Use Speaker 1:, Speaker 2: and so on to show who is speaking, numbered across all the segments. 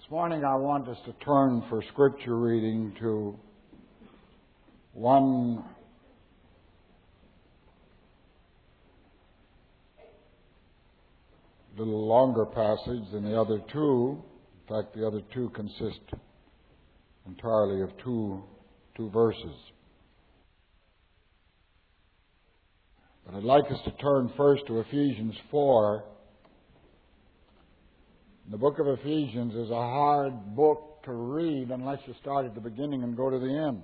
Speaker 1: This morning I want us to turn for Scripture reading to one little longer passage than the other two. In fact, the other two consist entirely of two verses. But I'd like us to turn first to Ephesians 4. The book of Ephesians is a hard book to read unless you start at the beginning and go to the end.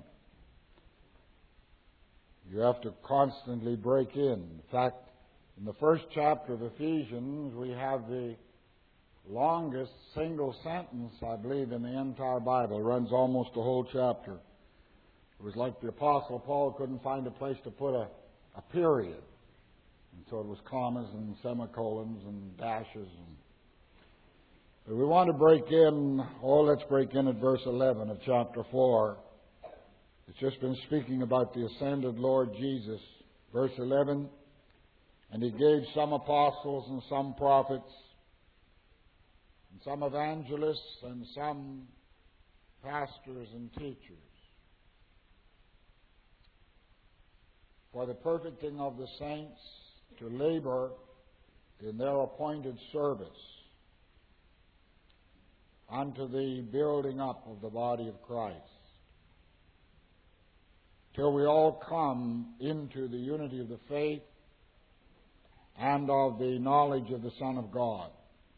Speaker 1: You have to constantly break in. In fact, in the first chapter of Ephesians, we have the longest single sentence, I believe, in the entire Bible. It runs almost the whole chapter. It was like the Apostle Paul couldn't find a place to put a period. And so it was commas and semicolons and dashes. But we want to break in, let's break in at verse 11 of chapter 4. It's just been speaking about the ascended Lord Jesus. Verse 11, and He gave some apostles and some prophets, and some evangelists and some pastors and teachers, for the perfecting of the saints, to labor in their appointed service, unto the building up of the body of Christ, till we all come into the unity of the faith and of the knowledge of the Son of God,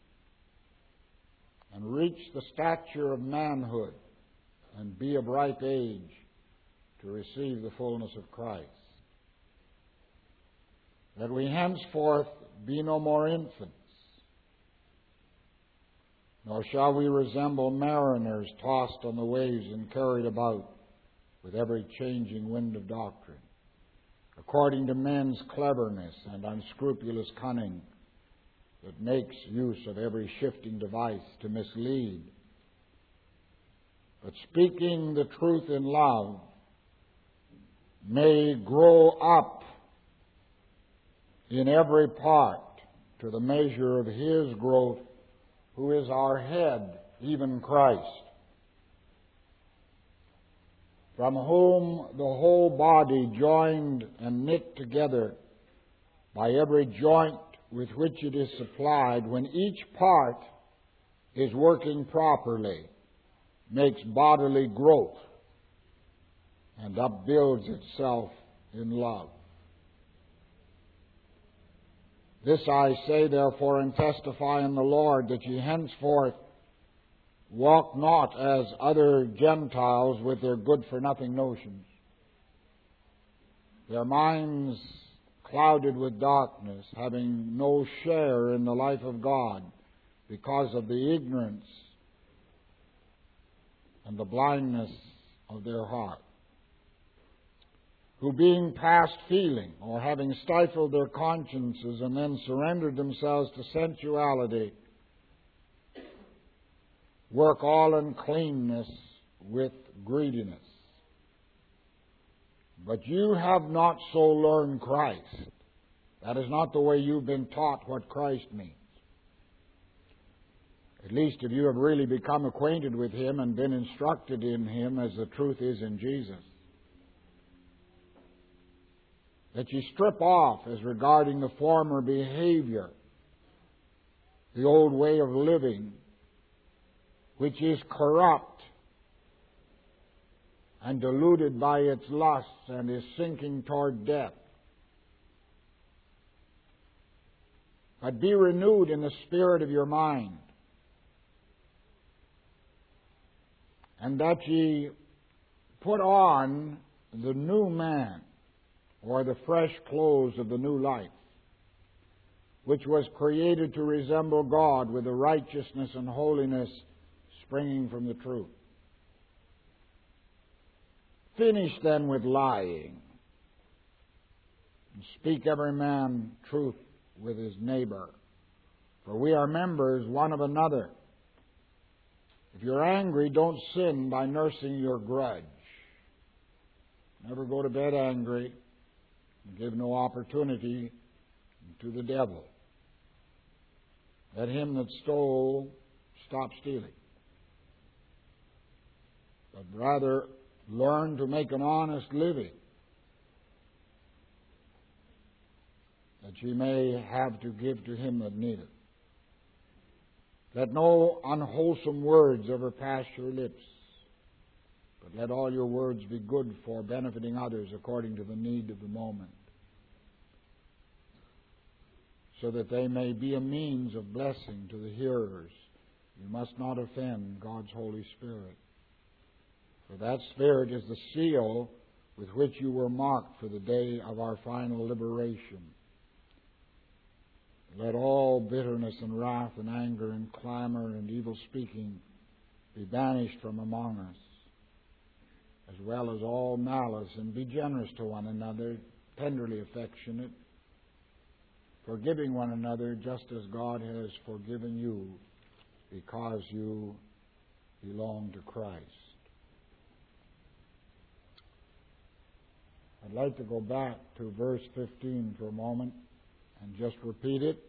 Speaker 1: and reach the stature of manhood, and be of ripe age, to receive the fullness of Christ. That we henceforth be no more infants, nor shall we resemble mariners tossed on the waves and carried about with every changing wind of doctrine, according to men's cleverness and unscrupulous cunning, that makes use of every shifting device to mislead. But speaking the truth in love, may grow up in every part to the measure of His growth, who is our head, even Christ, from whom the whole body, joined and knit together by every joint with which it is supplied, when each part is working properly, makes bodily growth and upbuilds itself in love. This I say, therefore, and testify in the Lord, that ye henceforth walk not as other Gentiles with their good-for-nothing notions, their minds clouded with darkness, having no share in the life of God because of the ignorance and the blindness of their heart, who being past feeling, or having stifled their consciences and then surrendered themselves to sensuality, work all uncleanness with greediness. But you have not so learned Christ. That is not the way you've been taught what Christ means. At least if you have really become acquainted with Him and been instructed in Him as the truth is in Jesus. That you strip off as regarding the former behavior, the old way of living, which is corrupt and deluded by its lusts and is sinking toward death. But be renewed in the spirit of your mind, and that ye put on the new man, or the fresh clothes of the new life, which was created to resemble God with the righteousness and holiness springing from the truth. Finish then with lying, and speak every man truth with his neighbor, for we are members one of another. If you're angry, don't sin by nursing your grudge. Never go to bed angry. Give no opportunity to the devil. Let him that stole stop stealing. but rather learn to make an honest living, that ye may have to give to him that needeth. Let no unwholesome words ever pass your lips, but let all your words be good for benefiting others according to the need of the moment, so that they may be a means of blessing to the hearers. You must not offend God's Holy Spirit, for that Spirit is the seal with which you were marked for the day of our final liberation. Let all bitterness and wrath and anger and clamor and evil speaking be banished from among us, as well as all malice, and be generous to one another, tenderly affectionate, forgiving one another just as God has forgiven you, because you belong to Christ. I'd like to go back to verse 15 for a moment and just repeat it.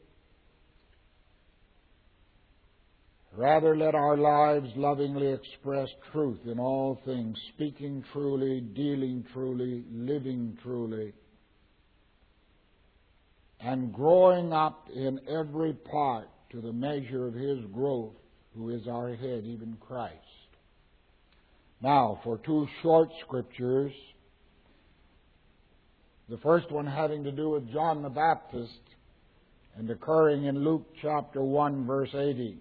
Speaker 1: Rather, let our lives lovingly express truth in all things, speaking truly, dealing truly, living truly, and growing up in every part to the measure of His growth, who is our head, even Christ. Now, for two short scriptures, the first one having to do with John the Baptist and occurring in Luke chapter 1, verse 80.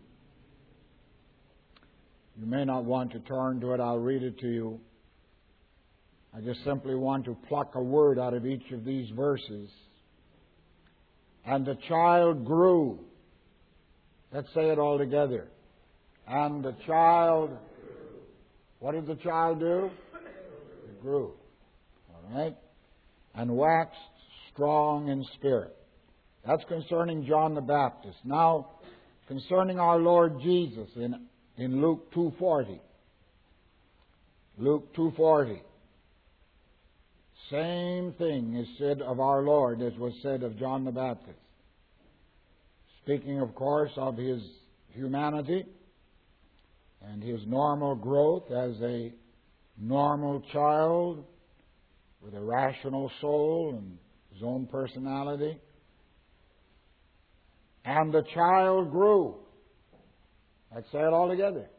Speaker 1: You may not want to turn to it. I'll read it to you. I just simply want to pluck a word out of each of these verses. And the child grew. Let's say it all together. And the child, what did the child do? It grew. All right? And waxed strong in spirit. That's concerning John the Baptist. Now, concerning our Lord Jesus in Luke 2:40. Luke 2:40. Same thing is said of our Lord as was said of John the Baptist. Speaking, of course, of His humanity and His normal growth as a normal child with a rational soul and His own personality. And the child grew. Let's say it all together.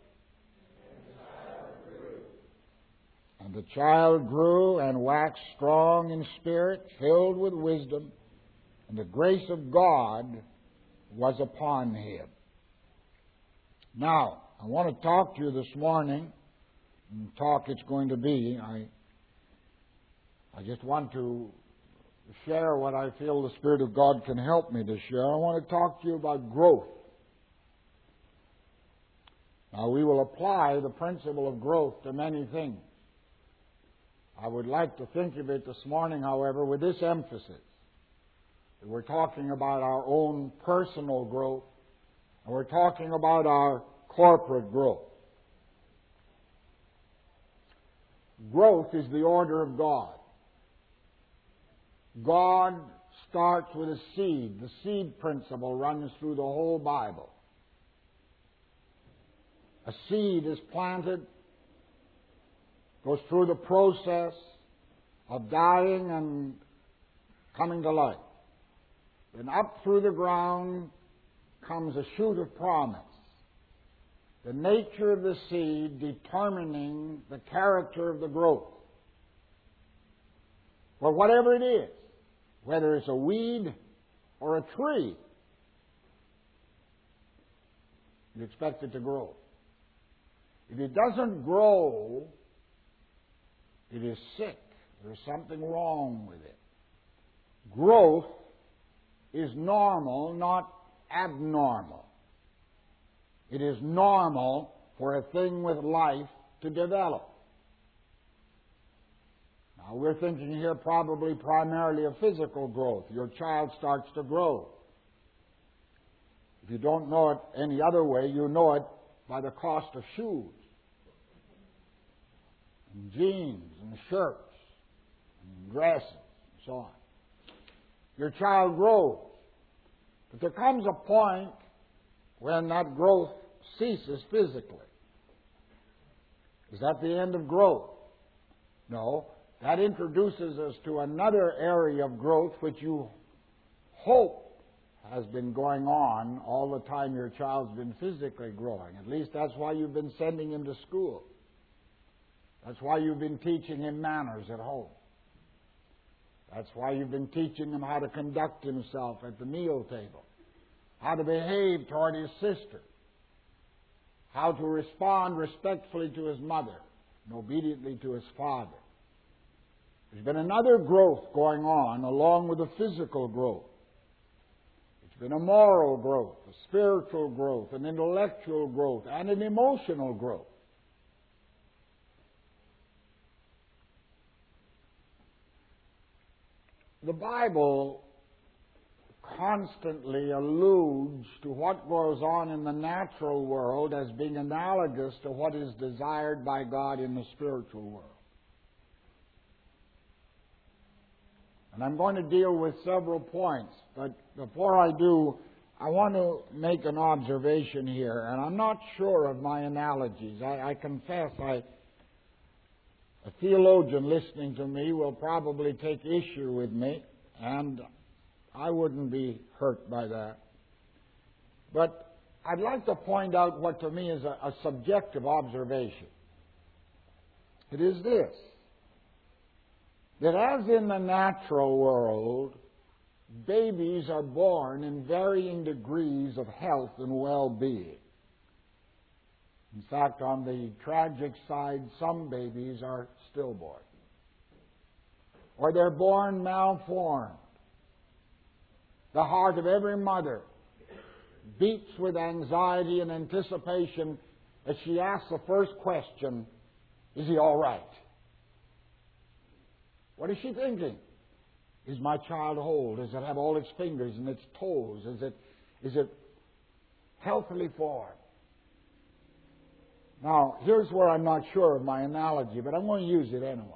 Speaker 1: And the child grew and waxed strong in spirit, filled with wisdom, and the grace of God was upon him. Now, I want to talk to you this morning, and talk it's going to be. I just want to share what I feel the Spirit of God can help me to share. I want to talk to you about growth. Now, we will apply the principle of growth to many things. I would like to think of it this morning, however, with this emphasis. That we're talking about our own personal growth, and we're talking about our corporate growth. Growth is the order of God. God starts with a seed. The seed principle runs through the whole Bible. A seed is planted, goes through the process of dying and coming to life. Then up through the ground comes a shoot of promise. The nature of the seed determining the character of the growth. Well, whatever it is, whether it's a weed or a tree, you expect it to grow. If it doesn't grow, it is sick. There's something wrong with it. Growth is normal, not abnormal. It is normal for a thing with life to develop. Now, we're thinking here probably primarily of physical growth. Your child starts to grow. If you don't know it any other way, you know it by the cost of shoes, and jeans, and shirts, and dresses, and so on. Your child grows. But there comes a point when that growth ceases physically. Is that the end of growth? No. That introduces us to another area of growth which you hope has been going on all the time your child's been physically growing. At least that's why you've been sending him to school. That's why you've been teaching him manners at home. That's why you've been teaching him how to conduct himself at the meal table, how to behave toward his sister, how to respond respectfully to his mother and obediently to his father. There's been another growth going on along with the physical growth. It's been a moral growth, a spiritual growth, an intellectual growth, and an emotional growth. The Bible constantly alludes to what goes on in the natural world as being analogous to what is desired by God in the spiritual world. And I'm going to deal with several points, but before I do, I want to make an observation here, and I'm not sure of my analogies. I confess a theologian listening to me will probably take issue with me, and I wouldn't be hurt by that. But I'd like to point out what to me is a subjective observation. It is this, that as in the natural world, babies are born in varying degrees of health and well-being. In fact, on the tragic side, some babies are stillborn, or they're born malformed. The heart of every mother beats with anxiety and anticipation as she asks the first question, is he all right? What is she thinking? Is my child whole? Does it have all its fingers and its toes? Is it healthily formed? Now, here's where I'm not sure of my analogy, but I'm going to use it anyway.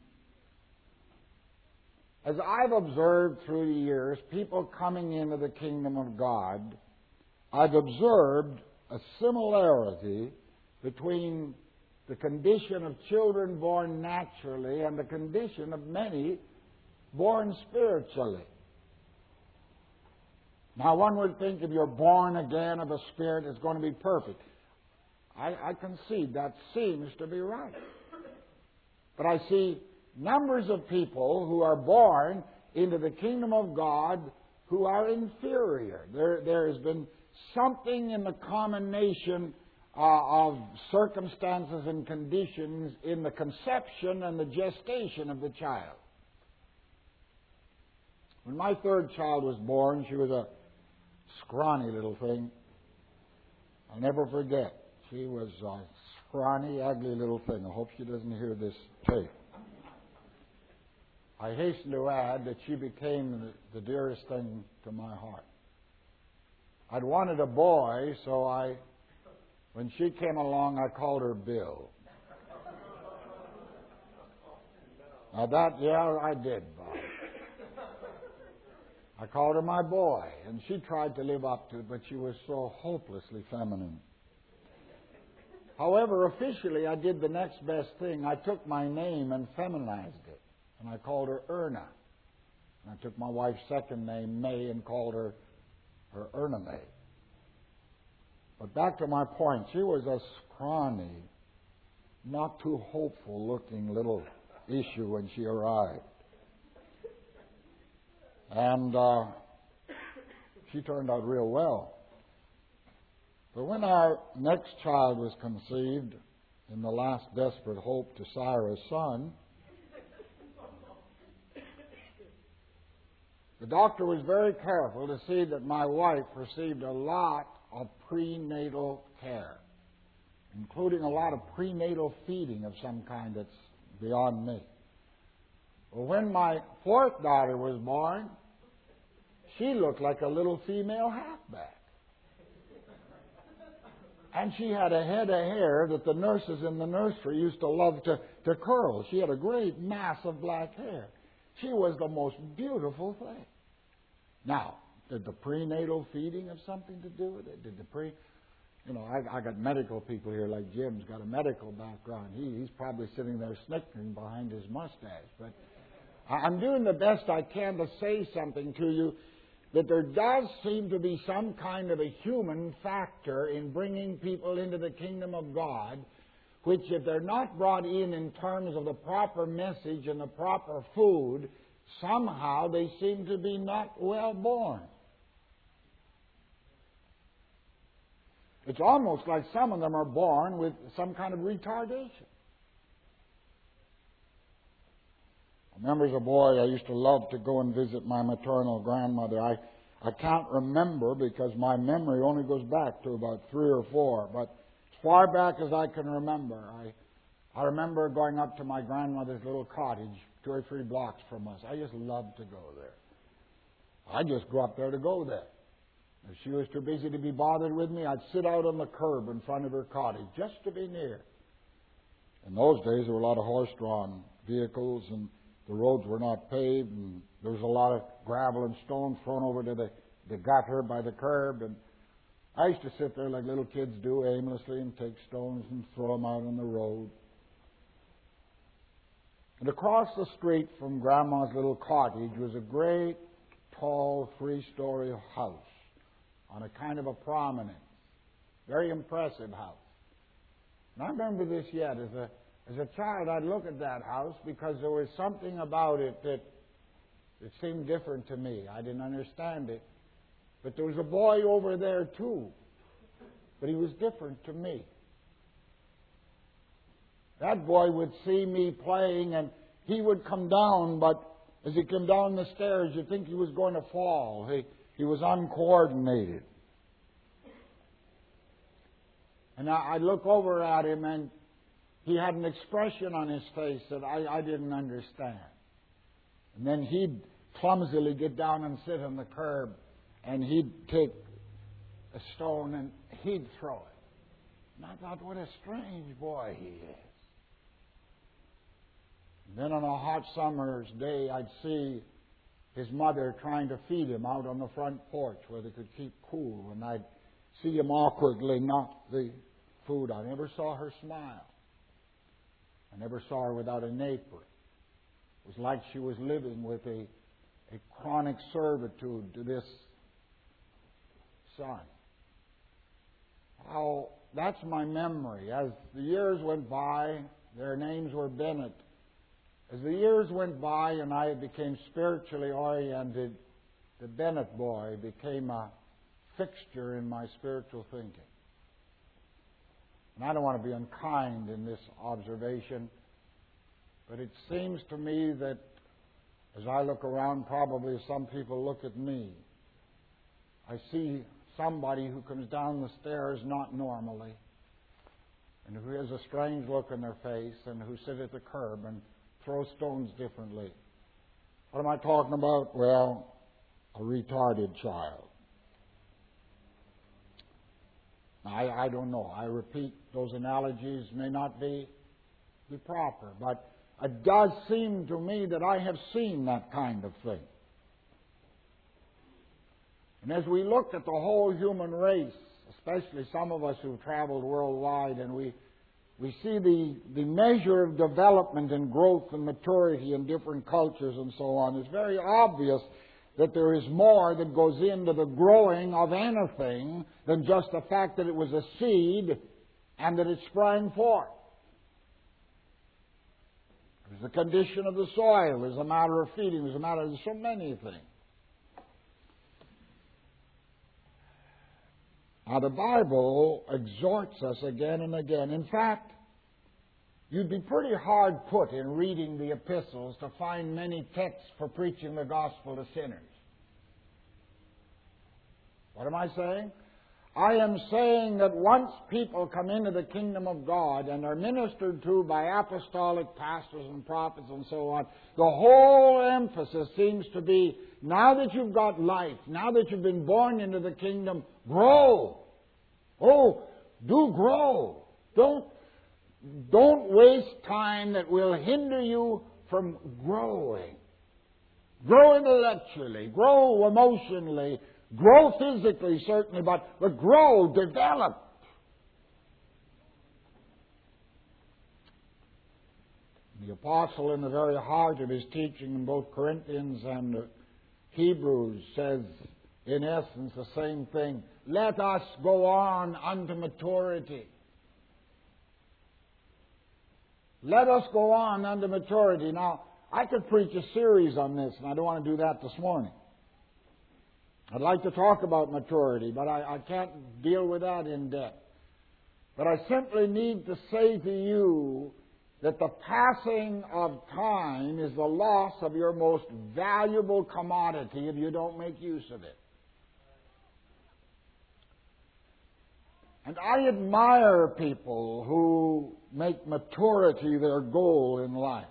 Speaker 1: As I've observed through the years, people coming into the kingdom of God, I've observed a similarity between the condition of children born naturally and the condition of many born spiritually. Now, one would think if you're born again of the Spirit, it's going to be perfect. I concede that seems to be right. But I see numbers of people who are born into the kingdom of God who are inferior. There has been something in the combination of circumstances and conditions in the conception and the gestation of the child. When my third child was born, she was a scrawny little thing. I'll never forget. She was a scrawny, ugly little thing. I hope she doesn't hear this tape. I hasten to add that she became the dearest thing to my heart. I'd wanted a boy, so when she came along, I called her Bill. Now I did, Bob. I called her my boy, and she tried to live up to it, but she was so hopelessly feminine. However, officially, I did the next best thing. I took my name and feminized it, and I called her Erna. And I took my wife's second name, May, and called her Erna May. But back to my point, she was a scrawny, not too hopeful-looking little issue when she arrived. And she turned out real well. But when our next child was conceived, in the last desperate hope to sire a son, the doctor was very careful to see that my wife received a lot of prenatal care, including a lot of prenatal feeding of some kind that's beyond me. Well, when my fourth daughter was born, she looked like a little female halfback. And she had a head of hair that the nurses in the nursery used to love to curl. She had a great mass of black hair. She was the most beautiful thing. Now, did the prenatal feeding have something to do with it? I got medical people here, like Jim's got a medical background. He's probably sitting there snickering behind his mustache. But I'm doing the best I can to say something to you that there does seem to be some kind of a human factor in bringing people into the kingdom of God, which if they're not brought in terms of the proper message and the proper food, somehow they seem to be not well born. It's almost like some of them are born with some kind of retardation. I remember as a boy, I used to love to go and visit my maternal grandmother. I can't remember because my memory only goes back to about 3 or 4, but as far back as I can remember, I remember going up to my grandmother's little cottage 2 or 3 blocks from us. I just loved to go there. I just go up there to go there. If she was too busy to be bothered with me, I'd sit out on the curb in front of her cottage just to be near. In those days, there were a lot of horse-drawn vehicles, and the roads were not paved, and there was a lot of gravel and stones thrown over to the gutter by the curb. And I used to sit there like little kids do aimlessly and take stones and throw them out on the road. And across the street from Grandma's little cottage was a great, tall, 3-story house on a kind of a promenade. Very impressive house. And I remember this yet. As a child, I'd look at that house because there was something about it that seemed different to me. I didn't understand it. But there was a boy over there too. But he was different to me. That boy would see me playing and he would come down, but as he came down the stairs, you'd think he was going to fall. He was uncoordinated. And I'd look over at him and he had an expression on his face that I didn't understand. And then he'd clumsily get down and sit on the curb, and he'd take a stone and he'd throw it. And I thought, what a strange boy he is. And then on a hot summer's day, I'd see his mother trying to feed him out on the front porch where they could keep cool, and I'd see him awkwardly knock the food out. I never saw her smile. I never saw her without an apron. It was like she was living with a chronic servitude to this son. How that's my memory. As the years went by, their names were Bennett. As the years went by and I became spiritually oriented, the Bennett boy became a fixture in my spiritual thinking. And I don't want to be unkind in this observation, but it seems to me that as I look around, probably as some people look at me, I see somebody who comes down the stairs not normally, and who has a strange look in their face, and who sit at the curb and throw stones differently. What am I talking about? Well, a retarded child. I don't know. I repeat, those analogies may not be proper, but it does seem to me that I have seen that kind of thing. And as we look at the whole human race, especially some of us who've traveled worldwide, and we see the measure of development and growth and maturity in different cultures and so on, it's very obvious that there is more that goes into the growing of anything than just the fact that it was a seed and that it sprang forth. There's the condition of the soil. There's a matter of feeding. There's so many things. Now, the Bible exhorts us again and again. In fact, you'd be pretty hard put in reading the epistles to find many texts for preaching the gospel to sinners. What am I saying? I am saying that once people come into the kingdom of God and are ministered to by apostolic pastors and prophets and so on, the whole emphasis seems to be, now that you've got life, now that you've been born into the kingdom, grow. Oh, do grow. Don't waste time that will hinder you from growing. Grow intellectually, grow emotionally, grow physically, certainly, but grow, develop. The apostle, in the very heart of his teaching in both Corinthians and Hebrews, says, in essence, the same thing. Let us go on unto maturity. Let us go on unto maturity. Now, I could preach a series on this, and I don't want to do that this morning. I'd like to talk about maturity, but I can't deal with that in depth. But I simply need to say to you that the passing of time is the loss of your most valuable commodity if you don't make use of it. And I admire people who make maturity their goal in life.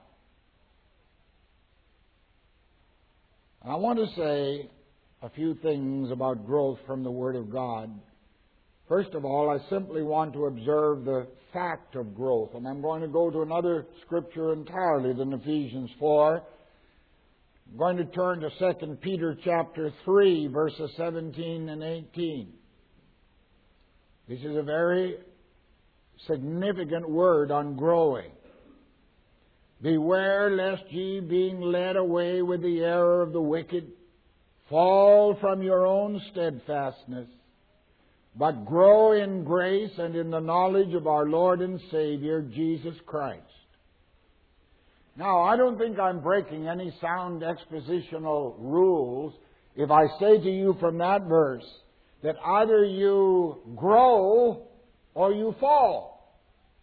Speaker 1: I want to say a few things about growth from the Word of God. First of all, I simply want to observe the fact of growth. And I'm going to go to another scripture entirely than Ephesians 4. I'm going to turn to 2 Peter chapter 3, verses 17 and 18. This is a very significant word on growing. Beware lest ye, being led away with the error of the wicked, fall from your own steadfastness, but grow in grace and in the knowledge of our Lord and Savior, Jesus Christ. Now, I don't think I'm breaking any sound expositional rules if I say to you from that verse that either you grow or you fall.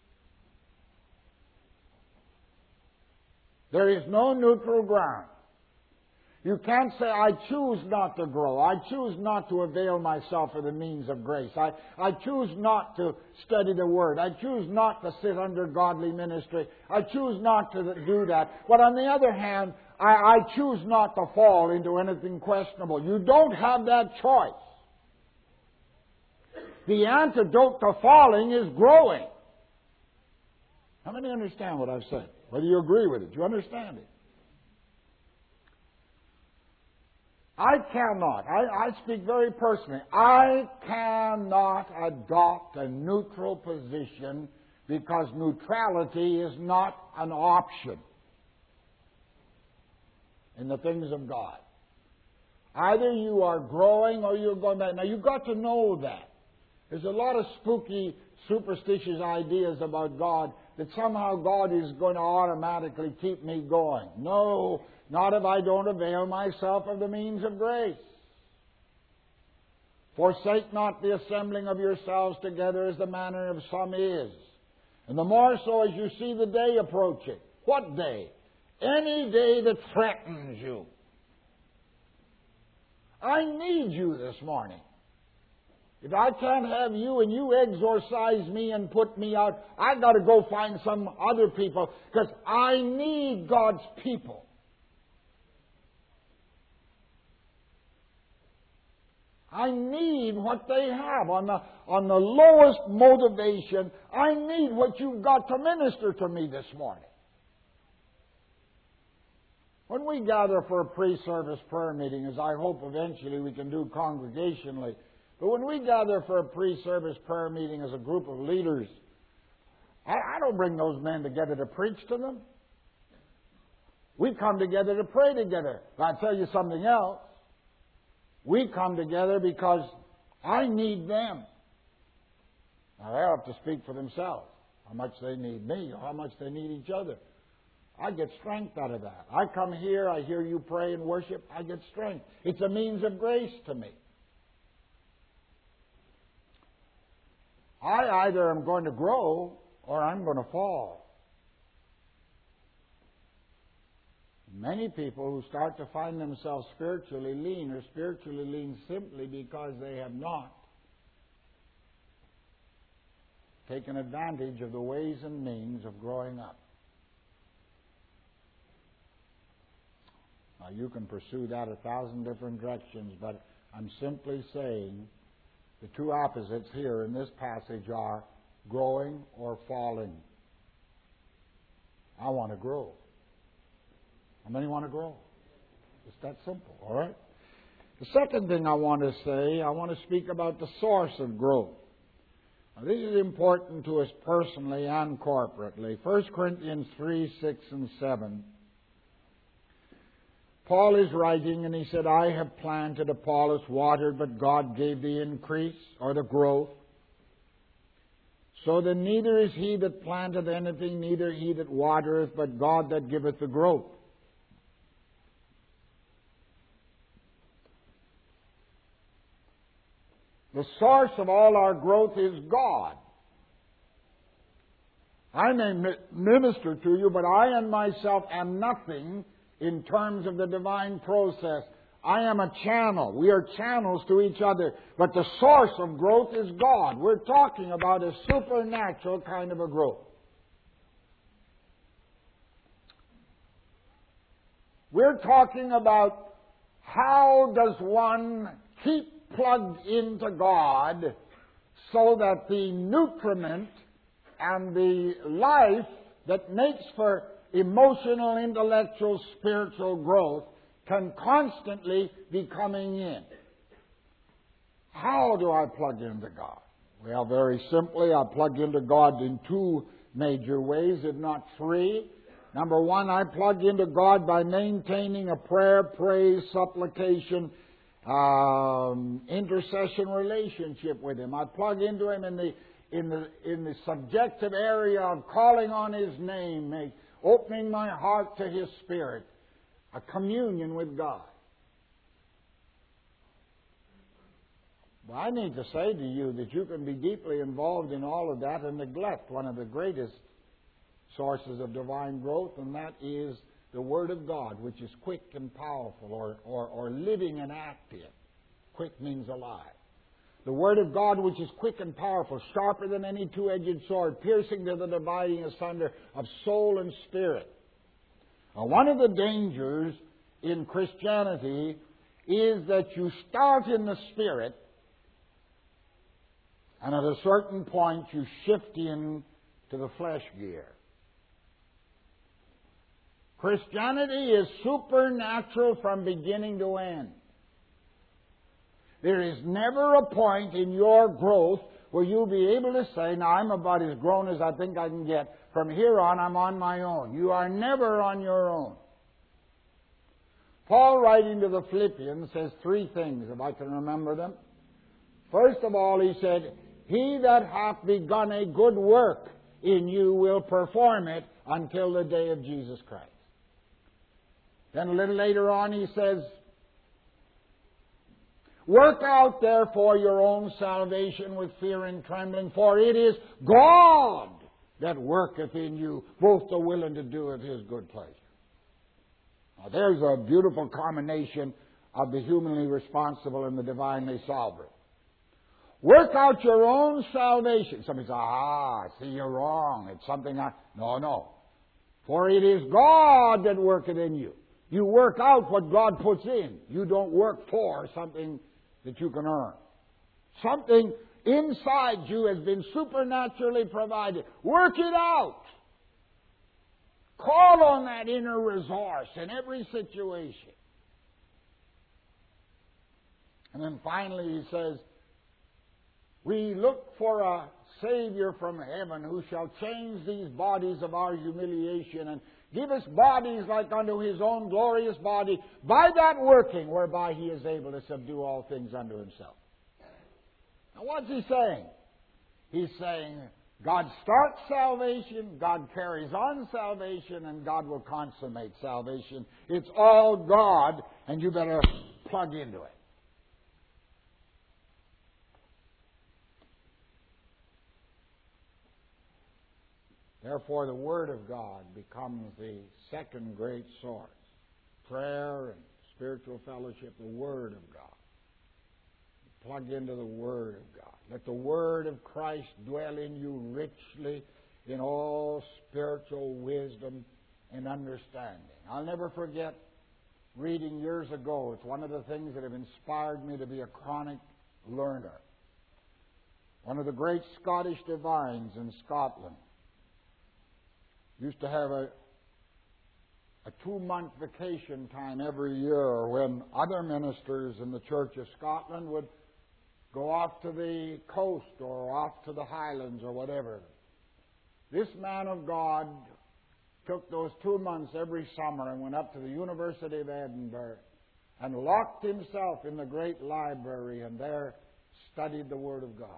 Speaker 1: There is no neutral ground. You can't say, I choose not to grow. I choose not to avail myself of the means of grace. I choose not to study the Word. I choose not to sit under godly ministry. I choose not to do that. But on the other hand, I choose not to fall into anything questionable. You don't have that choice. The antidote to falling is growing. How many understand what I've said? Whether you agree with it, you understand it. I cannot, I speak very personally, I cannot adopt a neutral position because neutrality is not an option in the things of God. Either you are growing or you're going back. Now, you've got to know that. There's a lot of spooky, superstitious ideas about God that somehow God is going to automatically keep me going. No, not if I don't avail myself of the means of grace. Forsake not the assembling of yourselves together as the manner of some is. And the more so as you see the day approaching. What day? Any day that threatens you. I need you this morning. If I can't have you and you exorcise me and put me out, I've got to go find some other people because I need God's people. I need what they have on the lowest motivation. I need what you've got to minister to me this morning. When we gather for a pre-service prayer meeting, as I hope eventually we can do congregationally, but when we gather for a pre-service prayer meeting as a group of leaders, I don't bring those men together to preach to them. We come together to pray together. But I'll tell you something else. We come together because I need them. Now, they'll have to speak for themselves, how much they need me or how much they need each other. I get strength out of that. I come here, I hear you pray and worship, I get strength. It's a means of grace to me. I either am going to grow or I'm going to fall. Many people who start to find themselves spiritually lean are spiritually lean simply because they have not taken advantage of the ways and means of growing up. Now, you can pursue that 1,000 different directions, but I'm simply saying the two opposites here in this passage are growing or falling. I want to grow. How many want to grow? It's that simple, all right? The second thing I want to say, I want to speak about the source of growth. Now, this is important to us personally and corporately. 1 Corinthians 3, 6, and 7. Paul is writing, and he said, I have planted, Apollos watered, but God gave the increase, or the growth. So then neither is he that planteth anything, neither he that watereth, but God that giveth the growth. The source of all our growth is God. I may minister to you, but I and myself am nothing in terms of the divine process. I am a channel. We are channels to each other. But the source of growth is God. We're talking about a supernatural kind of a growth. We're talking about how does one keep plugged into God so that the nutriment and the life that makes for emotional, intellectual, spiritual growth can constantly be coming in. How do I plug into God? Well, very simply, I plug into God in two major ways, if not three. Number one, I plug into God by maintaining a prayer, praise, supplication, intercession relationship with Him. I plug into Him in the subjective area of calling on His name, opening my heart to His Spirit, a communion with God. Well, I need to say to you that you can be deeply involved in all of that and neglect one of the greatest sources of divine growth, and that is the Word of God, which is quick and powerful, or living and active. Quick means alive. The Word of God, which is quick and powerful, sharper than any two-edged sword, piercing to the dividing asunder of soul and spirit. Now, one of the dangers in Christianity is that you start in the Spirit, and at a certain point you shift in to the flesh gear. Christianity is supernatural from beginning to end. There is never a point in your growth where you'll be able to say, now I'm about as grown as I think I can get. From here on, I'm on my own. You are never on your own. Paul, writing to the Philippians, says three things, if I can remember them. First of all, he said, He that hath begun a good work in you will perform it until the day of Jesus Christ. Then a little later on he says, Work out therefore your own salvation with fear and trembling, for it is God that worketh in you both to will and to do of His good pleasure. Now there's a beautiful combination of the humanly responsible and the divinely sovereign. Work out your own salvation. Somebody says, see, you're wrong. It's something I... No. For it is God that worketh in you. You work out what God puts in. You don't work for something that you can earn. Something inside you has been supernaturally provided. Work it out. Call on that inner resource in every situation. And then finally he says, we look for a Savior from heaven who shall change these bodies of our humiliation and give us bodies like unto His own glorious body, by that working whereby He is able to subdue all things unto Himself. Now what's He saying? He's saying God starts salvation, God carries on salvation, and God will consummate salvation. It's all God, and you better plug into it. Therefore, the Word of God becomes the second great source. Prayer and spiritual fellowship, the Word of God. Plug into the Word of God. Let the Word of Christ dwell in you richly in all spiritual wisdom and understanding. I'll never forget reading years ago. It's one of the things that have inspired me to be a chronic learner. One of the great Scottish divines in Scotland used to have a 2-month vacation time every year when other ministers in the Church of Scotland would go off to the coast or off to the highlands or whatever. This man of God took those 2 months every summer and went up to the University of Edinburgh and locked himself in the great library and there studied the Word of God.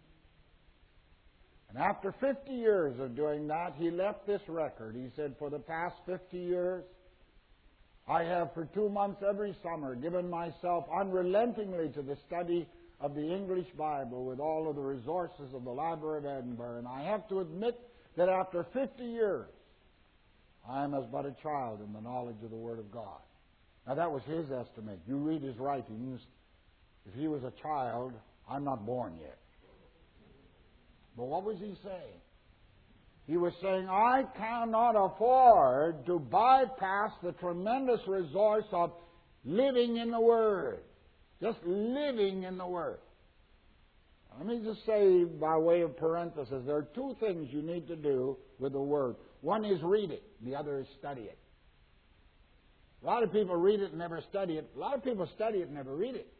Speaker 1: And after 50 years of doing that, he left this record. He said, for the past 50 years, I have for 2 months every summer given myself unrelentingly to the study of the English Bible with all of the resources of the Library of Edinburgh. And I have to admit that after 50 years, I am as but a child in the knowledge of the Word of God. Now that was his estimate. You read his writings. If he was a child, I'm not born yet. But what was he saying? He was saying, I cannot afford to bypass the tremendous resource of living in the Word. Just living in the Word. Let me just say, by way of parenthesis, there are two things you need to do with the Word. One is read it. The other is study it. A lot of people read it and never study it. A lot of people study it and never read it.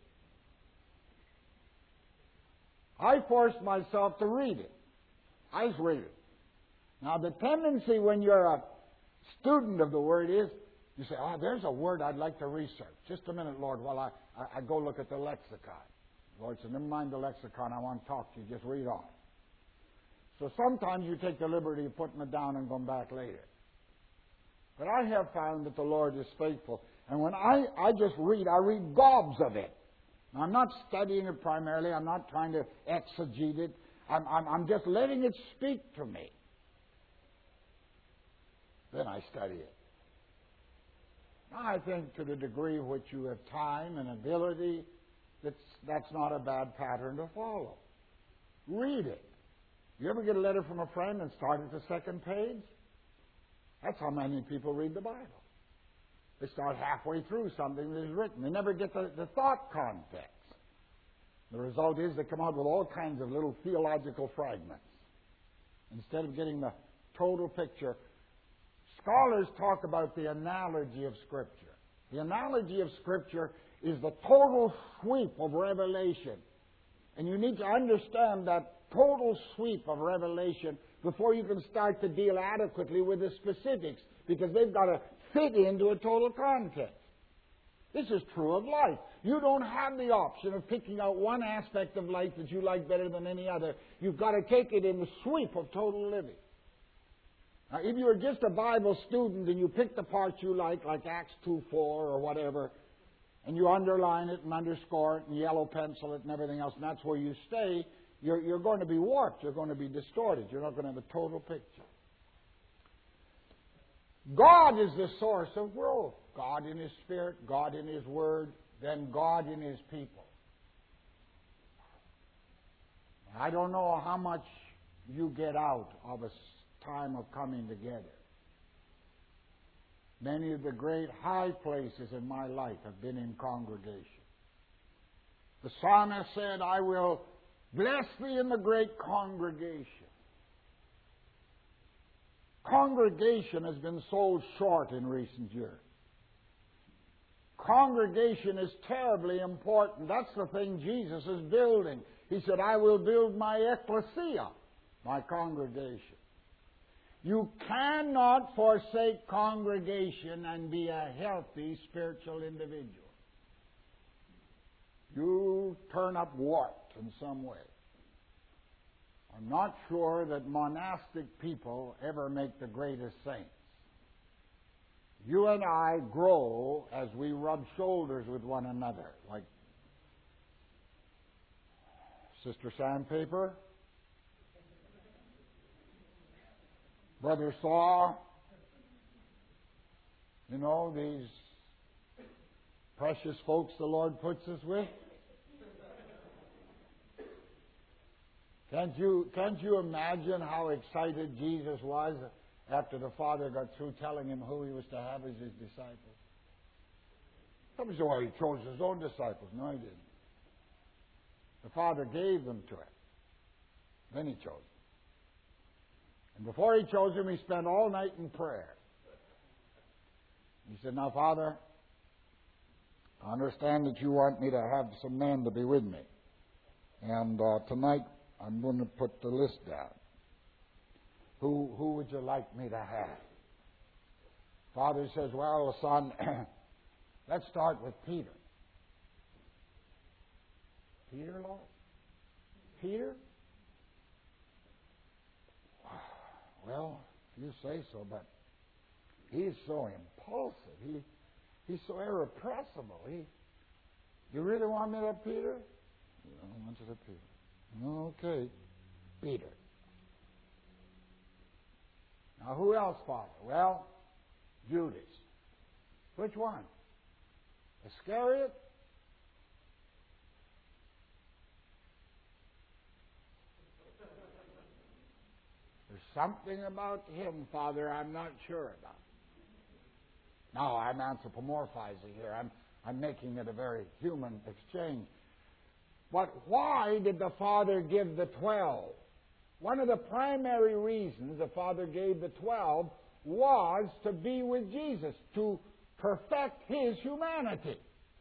Speaker 1: I forced myself to read it. I just read it. Now, the tendency when you're a student of the Word is, you say, there's a word I'd like to research. Just a minute, Lord, while I go look at the lexicon. Lord said, never mind the lexicon, I want to talk to you. Just read on. So sometimes you take the liberty of putting it down and going back later. But I have found that the Lord is faithful. And when I just read, I read gobs of it. Now, I'm not studying it primarily. I'm not trying to exegete it. I'm just letting it speak to me. Then I study it. Now, I think to the degree which you have time and ability, that's not a bad pattern to follow. Read it. You ever get a letter from a friend and start at the second page? That's how many people read the Bible. They start halfway through something that is written. They never get the thought context. The result is they come out with all kinds of little theological fragments instead of getting the total picture. Scholars talk about the analogy of Scripture. The analogy of Scripture is the total sweep of revelation. And you need to understand that total sweep of revelation before you can start to deal adequately with the specifics, because they've got to fit into a total context. This is true of life. You don't have the option of picking out one aspect of life that you like better than any other. You've got to take it in the sweep of total living. Now, if you're just a Bible student and you pick the parts you like Acts 2:4 or whatever, and you underline it and underscore it and yellow pencil it and everything else, and that's where you stay, you're going to be warped. You're going to be distorted. You're not going to have a total picture. God is the source of growth. God in His Spirit, God in His Word, then God in His people. I don't know how much you get out of a time of coming together. Many of the great high places in my life have been in congregation. The psalmist said, I will bless thee in the great congregation. Congregation has been sold short in recent years. Congregation is terribly important. That's the thing Jesus is building. He said, I will build my ecclesia, my congregation. You cannot forsake congregation and be a healthy spiritual individual. You turn up warped in some way. I'm not sure that monastic people ever make the greatest saints. You and I grow as we rub shoulders with one another, like Sister Sandpaper, Brother Saw, these precious folks the Lord puts us with. Can't you imagine how excited Jesus was after the Father got through telling him who he was to have as his disciples? Some say, well, he chose his own disciples. No, he didn't. The Father gave them to him. Then he chose them. And before he chose him, he spent all night in prayer. He said, now, Father, I understand that you want me to have some men to be with me. And tonight I'm going to put the list down. Who would you like me to have? Father says, well, son, let's start with Peter. Peter, Lord? Peter? Well, you say so, but he's so impulsive. He's so irrepressible. You really want me to Peter? I want you to Peter. Okay. Peter. Now, who else, Father? Well, Judas. Which one? Iscariot? There's something about him, Father, I'm not sure about. Now, I'm anthropomorphizing here. I'm making it a very human exchange. But why did the Father give the 12? One of the primary reasons the Father gave the 12 was to be with Jesus, to perfect His humanity.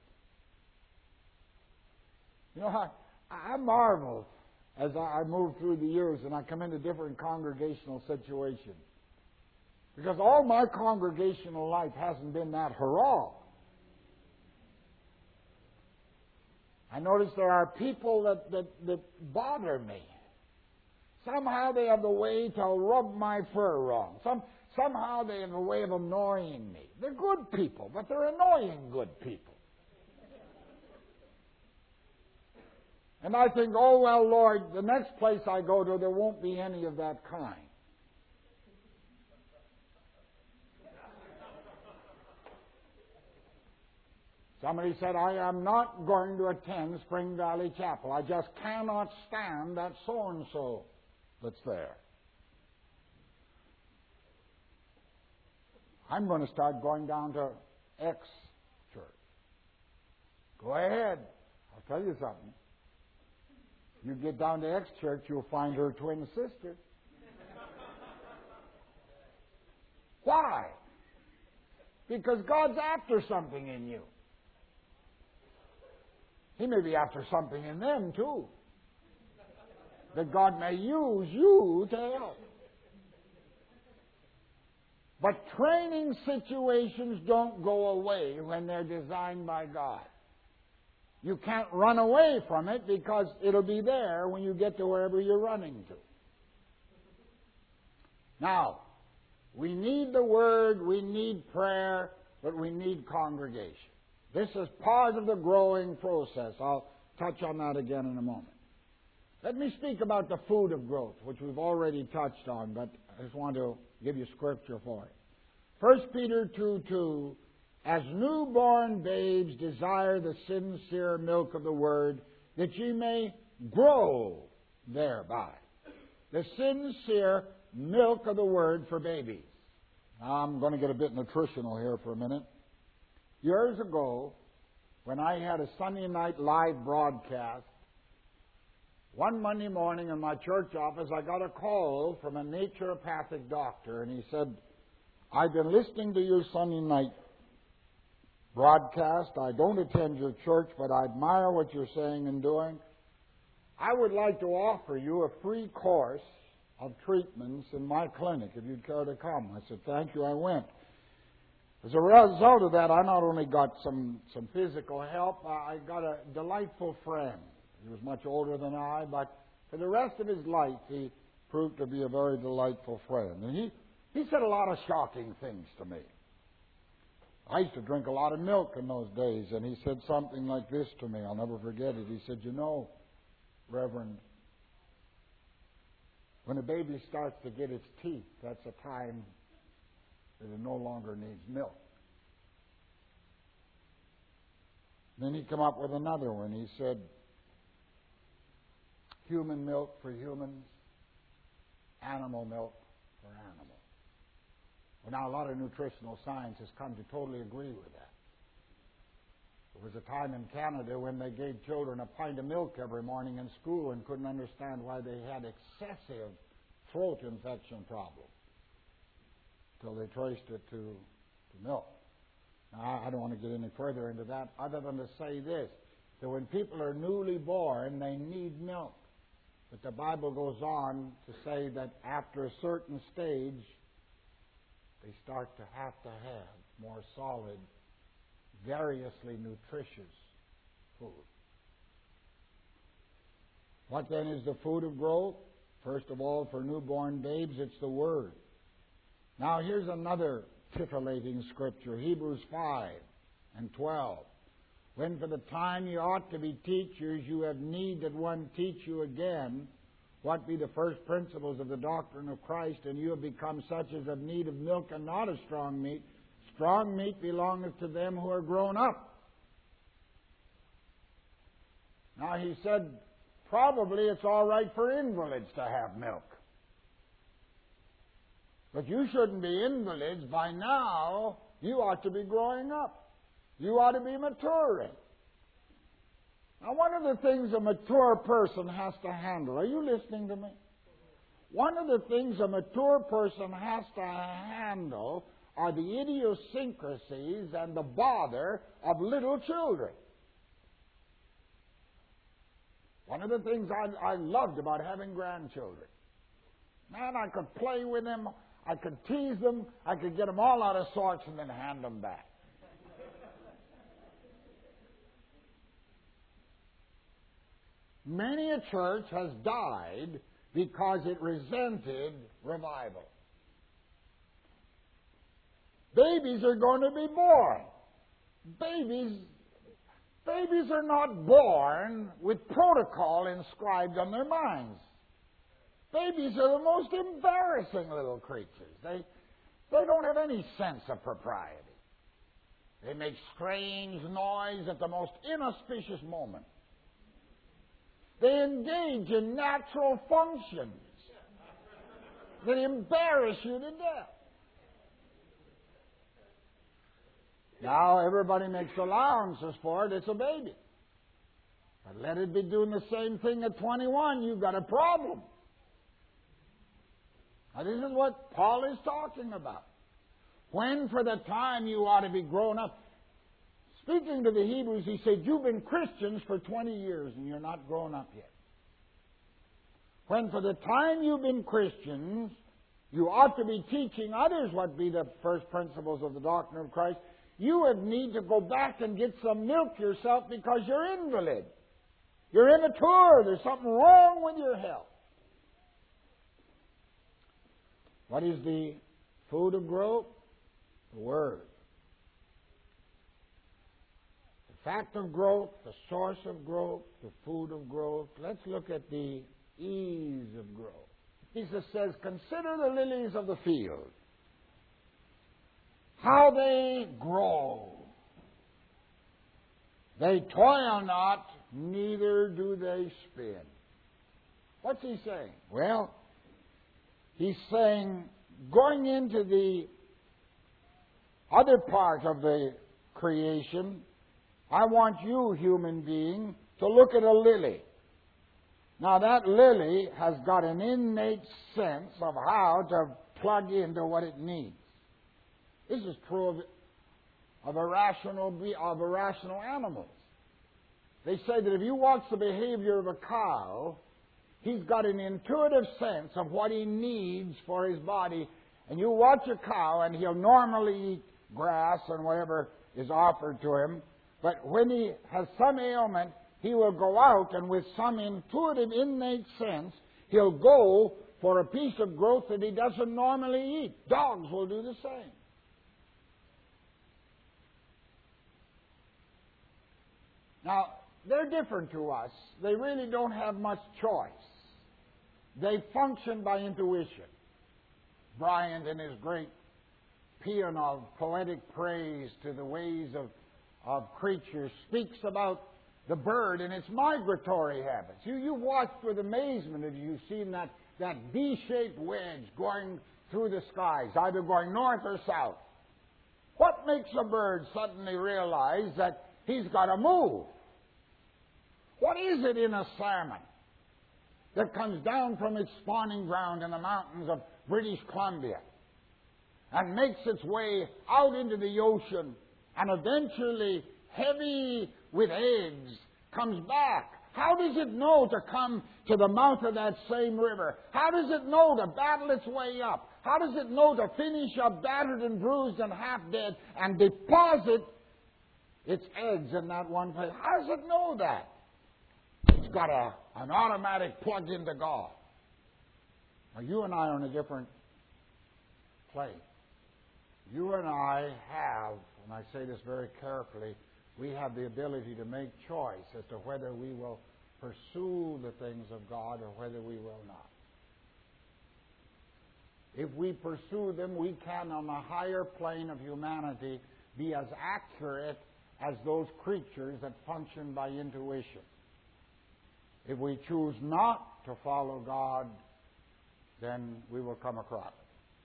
Speaker 1: You know, I marvel as I move through the years and I come into different congregational situations. Because all my congregational life hasn't been that hurrah. I notice there are people that bother me. Somehow they have the way to rub my fur wrong. Somehow they have a way of annoying me. They're good people, but they're annoying good people. And I think, oh, well, Lord, the next place I go to, there won't be any of that kind. Somebody said, I am not going to attend Spring Valley Chapel. I just cannot stand that so-and-so that's there. I'm going to start going down to X church. Go ahead. I'll tell you something. You get down to X church, you'll find her twin sister. Why? Because God's after something in you. He may be after something in them, too. That God may use you to help. But training situations don't go away when they're designed by God. You can't run away from it because it'll be there when you get to wherever you're running to. Now, we need the Word, we need prayer, but we need congregation. This is part of the growing process. I'll touch on that again in a moment. Let me speak about the food of growth, which we've already touched on, but I just want to give you scripture for it. 1 Peter 2:2, as newborn babes desire the sincere milk of the Word, that ye may grow thereby. The sincere milk of the Word for babies. Now, I'm going to get a bit nutritional here for a minute. Years ago, when I had a Sunday night live broadcast, one Monday morning in my church office, I got a call from a naturopathic doctor, and he said, I've been listening to your Sunday night broadcast. I don't attend your church, but I admire what you're saying and doing. I would like to offer you a free course of treatments in my clinic if you'd care to come. I said, thank you, I went. As a result of that, I not only got some physical help, I got a delightful friend. He was much older than I, but for the rest of his life, he proved to be a very delightful friend. And he said a lot of shocking things to me. I used to drink a lot of milk in those days, and he said something like this to me. I'll never forget it. He said, you know, Reverend, when a baby starts to get its teeth, that's a time that it no longer needs milk. Then he came up with another one. He said, human milk for humans, animal milk for animals. Well, now a lot of nutritional science has come to totally agree with that. There was a time in Canada when they gave children a pint of milk every morning in school and couldn't understand why they had excessive throat infection problems. Till they traced it to milk. Now, I don't want to get any further into that other than to say this. that when people are newly born, they need milk. But the Bible goes on to say that after a certain stage, they start to have more solid, variously nutritious food. What then is the food of growth? First of all, for newborn babes, it's the Word. Now here's another titillating scripture, Hebrews 5:12. When for the time you ought to be teachers, you have need that one teach you again what be the first principles of the doctrine of Christ, and you have become such as have need of milk and not of strong meat. Strong meat belongeth to them who are grown up. Now he said, probably it's all right for invalids to have milk. But you shouldn't be invalids. By now, you ought to be growing up. You ought to be maturing. Now, one of the things a mature person has to handle, are you listening to me? One of the things a mature person has to handle are the idiosyncrasies and the bother of little children. One of the things I loved about having grandchildren, man, I could play with them, I could tease them, I could get them all out of sorts and then hand them back. Many a church has died because it resented revival. Babies are going to be born. Babies are not born with protocol inscribed on their minds. Babies are the most embarrassing little creatures. They don't have any sense of propriety. They make strange noise at the most inauspicious moment. They engage in natural functions that embarrass you to death. Now, everybody makes allowances for it. It's a baby. But let it be doing the same thing at 21. You've got a problem. Now, this is what Paul is talking about. When for the time you ought to be grown up. Speaking to the Hebrews, he said, you've been Christians for 20 years and you're not grown up yet. When for the time you've been Christians, you ought to be teaching others what be the first principles of the doctrine of Christ, you would need to go back and get some milk yourself because you're invalid. You're immature. There's something wrong with your health. What is the food of growth? The Word. The fact of growth, the source of growth, the food of growth. Let's look at the ease of growth. Jesus says, consider the lilies of the field, how they grow. They toil not, neither do they spin. What's he saying? Well, he's saying, going into the other part of the creation, I want you, human being, to look at a lily. Now, that lily has got an innate sense of how to plug into what it needs. This is true of irrational animals. They say that if you watch the behavior of a cow, he's got an intuitive sense of what he needs for his body. And you watch a cow, and he'll normally eat grass and whatever is offered to him. But when he has some ailment, he will go out, and with some intuitive, innate sense, he'll go for a piece of growth that he doesn't normally eat. Dogs will do the same. Now, they're different to us. They really don't have much choice. They function by intuition. Bryant, in his great paean of poetic praise to the ways of creatures, speaks about the bird and its migratory habits. You've watched with amazement if you've seen that V-shaped wedge going through the skies, either going north or south. What makes a bird suddenly realize that he's got to move? What is it in a salmon that comes down from its spawning ground in the mountains of British Columbia and makes its way out into the ocean and eventually, heavy with eggs, comes back? How does it know to come to the mouth of that same river? How does it know to battle its way up? How does it know to finish up battered and bruised and half dead and deposit its eggs in that one place? How does it know that? It's got an automatic plug into God. Now, you and I are in a different place. You and I have, and I say this very carefully, we have the ability to make choice as to whether we will pursue the things of God or whether we will not. If we pursue them, we can, on the higher plane of humanity, be as accurate as those creatures that function by intuition. If we choose not to follow God, then we will come across it.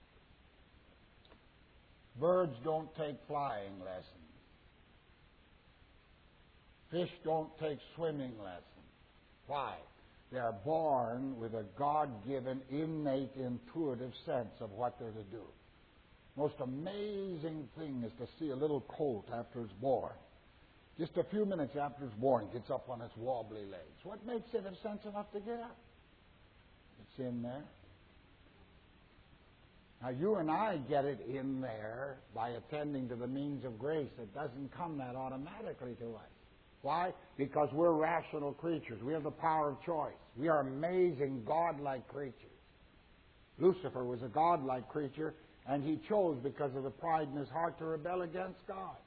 Speaker 1: Birds don't take flying lessons. Fish don't take swimming lessons. Why? They are born with a God-given, innate, intuitive sense of what they're to do. Most amazing thing is to see a little colt after it's born. Just a few minutes after it's born, it gets up on its wobbly legs. What makes it have sense enough to get up? It's in there. Now, you and I get it in there by attending to the means of grace. It doesn't come that automatically to us. Why? Because we're rational creatures. We have the power of choice. We are amazing, God-like creatures. Lucifer was a God-like creature, and he chose, because of the pride in his heart, to rebel against God.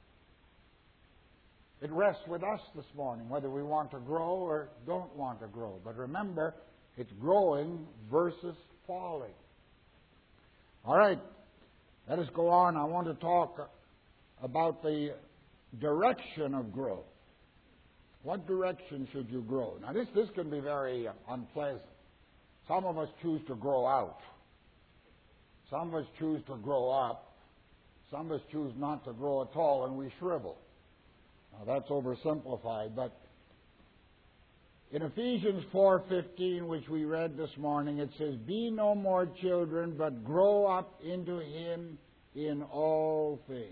Speaker 1: It rests with us this morning, whether we want to grow or don't want to grow. But remember, it's growing versus falling. All right, let us go on. I want to talk about the direction of growth. What direction should you grow? Now, this can be very unpleasant. Some of us choose to grow out. Some of us choose to grow up. Some of us choose not to grow at all, and we shrivel. Now, that's oversimplified, but in Ephesians 4:15, which we read this morning, it says, "Be no more children, but grow up into Him in all things."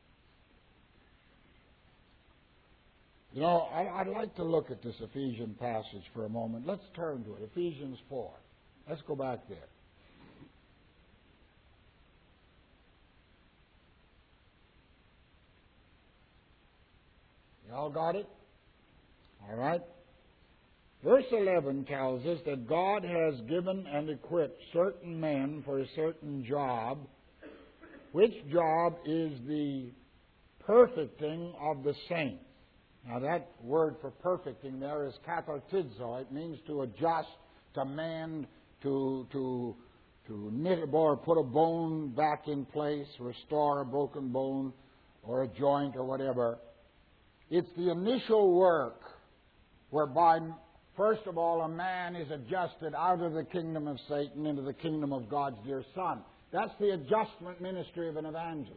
Speaker 1: You know, I'd like to look at this Ephesian passage for a moment. Let's turn to it. Ephesians 4. Let's go back there. You all got it? All right. Verse 11 tells us that God has given and equipped certain men for a certain job, which job is the perfecting of the saints. Now, that word for perfecting there is kathartizo. It means to adjust, to mend, to knit or put a bone back in place, restore a broken bone or a joint or whatever. It's the initial work whereby, first of all, a man is adjusted out of the kingdom of Satan into the kingdom of God's dear Son. That's the adjustment ministry of an evangelist.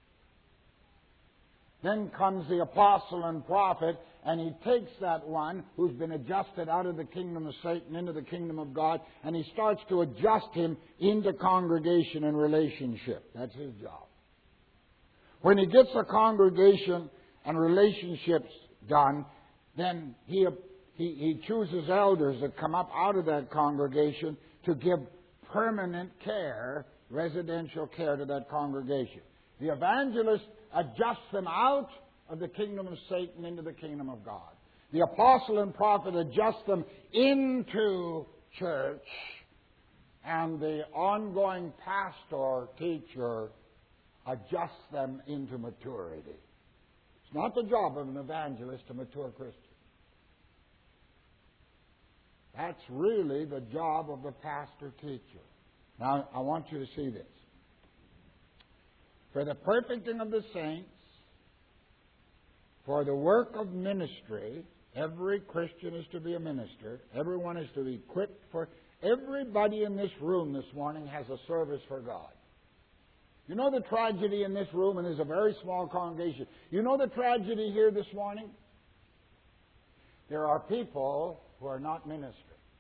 Speaker 1: Then comes the apostle and prophet, and he takes that one who's been adjusted out of the kingdom of Satan into the kingdom of God, and he starts to adjust him into congregation and relationship. That's his job. When he gets the congregation and relationships done, then he chooses elders that come up out of that congregation to give permanent care, residential care to that congregation. The evangelist adjusts them out of the kingdom of Satan into the kingdom of God. The apostle and prophet adjust them into church, and the ongoing pastor, teacher, adjusts them into maturity. It's not the job of an evangelist to mature Christians. That's really the job of the pastor-teacher. Now, I want you to see this. For the perfecting of the saints, for the work of ministry, every Christian is to be a minister. Everyone is to be equipped for. Everybody in this room this morning has a service for God. You know the tragedy in this room, and there's a very small congregation. You know the tragedy here this morning? There are people who are not ministering.